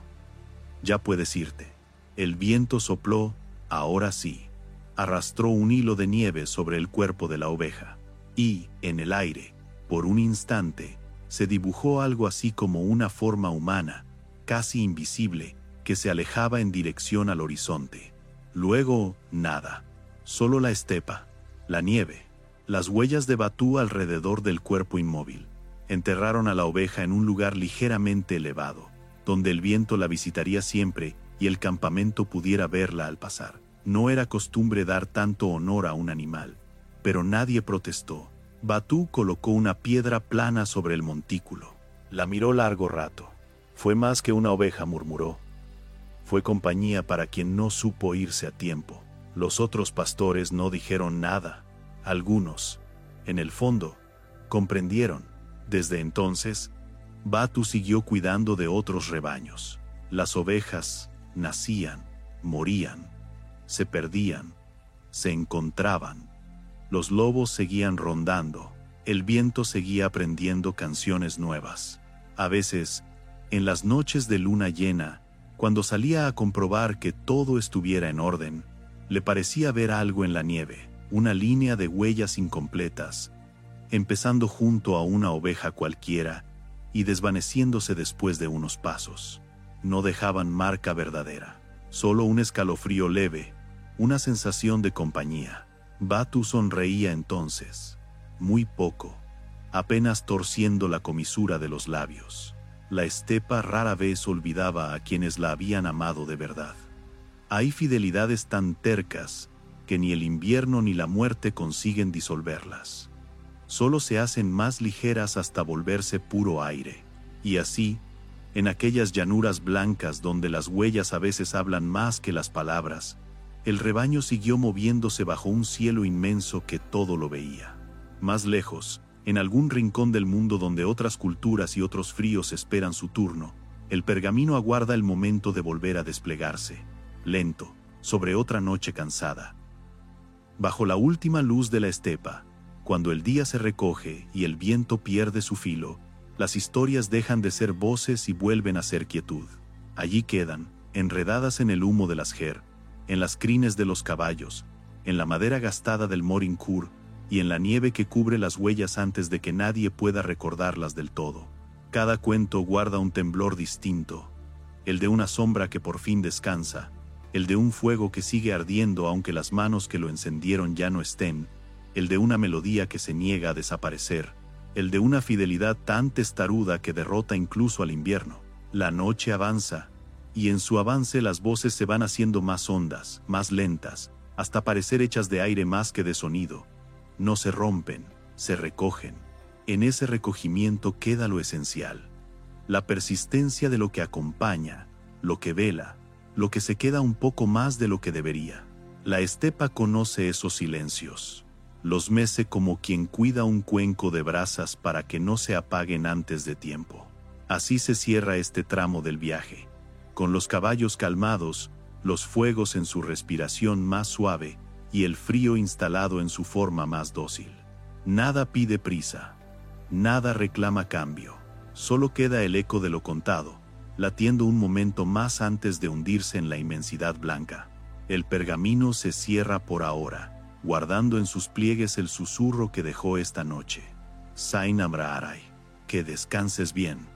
Ya puedes irte. El viento sopló, ahora sí. Arrastró un hilo de nieve sobre el cuerpo de la oveja. Y, en el aire, por un instante, se dibujó algo así como una forma humana, casi invisible, que se alejaba en dirección al horizonte. Luego, nada. Solo la estepa, la nieve, las huellas de Batú alrededor del cuerpo inmóvil. Enterraron a la oveja en un lugar ligeramente elevado, donde el viento la visitaría siempre y el campamento pudiera verla al pasar. No era costumbre dar tanto honor a un animal, pero nadie protestó. Batú colocó una piedra plana sobre el montículo. La miró largo rato. Fue más que una oveja, murmuró. Fue compañía para quien no supo irse a tiempo. Los otros pastores no dijeron nada. Algunos, en el fondo, comprendieron. Desde entonces, Batú siguió cuidando de otros rebaños. Las ovejas nacían, morían, se perdían, se encontraban. Los lobos seguían rondando. El viento seguía aprendiendo canciones nuevas. A veces, en las noches de luna llena, cuando salía a comprobar que todo estuviera en orden, le parecía ver algo en la nieve, una línea de huellas incompletas, empezando junto a una oveja cualquiera y desvaneciéndose después de unos pasos. No dejaban marca verdadera, solo un escalofrío leve, una sensación de compañía. Batú sonreía entonces, muy poco, apenas torciendo la comisura de los labios. La estepa rara vez olvidaba a quienes la habían amado de verdad. Hay fidelidades tan tercas que ni el invierno ni la muerte consiguen disolverlas. Solo se hacen más ligeras hasta volverse puro aire. Y así, en aquellas llanuras blancas donde las huellas a veces hablan más que las palabras, el rebaño siguió moviéndose bajo un cielo inmenso que todo lo veía. Más lejos, en algún rincón del mundo donde otras culturas y otros fríos esperan su turno, el pergamino aguarda el momento de volver a desplegarse, lento, sobre otra noche cansada. Bajo la última luz de la estepa, cuando el día se recoge y el viento pierde su filo, las historias dejan de ser voces y vuelven a ser quietud. Allí quedan, enredadas en el humo de las ger, en las crines de los caballos, en la madera gastada del Morincourt y en la nieve que cubre las huellas antes de que nadie pueda recordarlas del todo. Cada cuento guarda un temblor distinto, el de una sombra que por fin descansa, el de un fuego que sigue ardiendo aunque las manos que lo encendieron ya no estén, el de una melodía que se niega a desaparecer, el de una fidelidad tan testaruda que derrota incluso al invierno. La noche avanza, y en su avance las voces se van haciendo más hondas, más lentas, hasta parecer hechas de aire más que de sonido. No se rompen, se recogen. En ese recogimiento queda lo esencial, la persistencia de lo que acompaña, lo que vela, lo que se queda un poco más de lo que debería. La estepa conoce esos silencios, los mece como quien cuida un cuenco de brasas para que no se apaguen antes de tiempo. Así se cierra este tramo del viaje, con los caballos calmados, los fuegos en su respiración más suave y el frío instalado en su forma más dócil. Nada pide prisa, nada reclama cambio, solo queda el eco de lo contado, latiendo un momento más antes de hundirse en la inmensidad blanca. El pergamino se cierra por ahora, guardando en sus pliegues el susurro que dejó esta noche. Sain Amraaray, que descanses bien.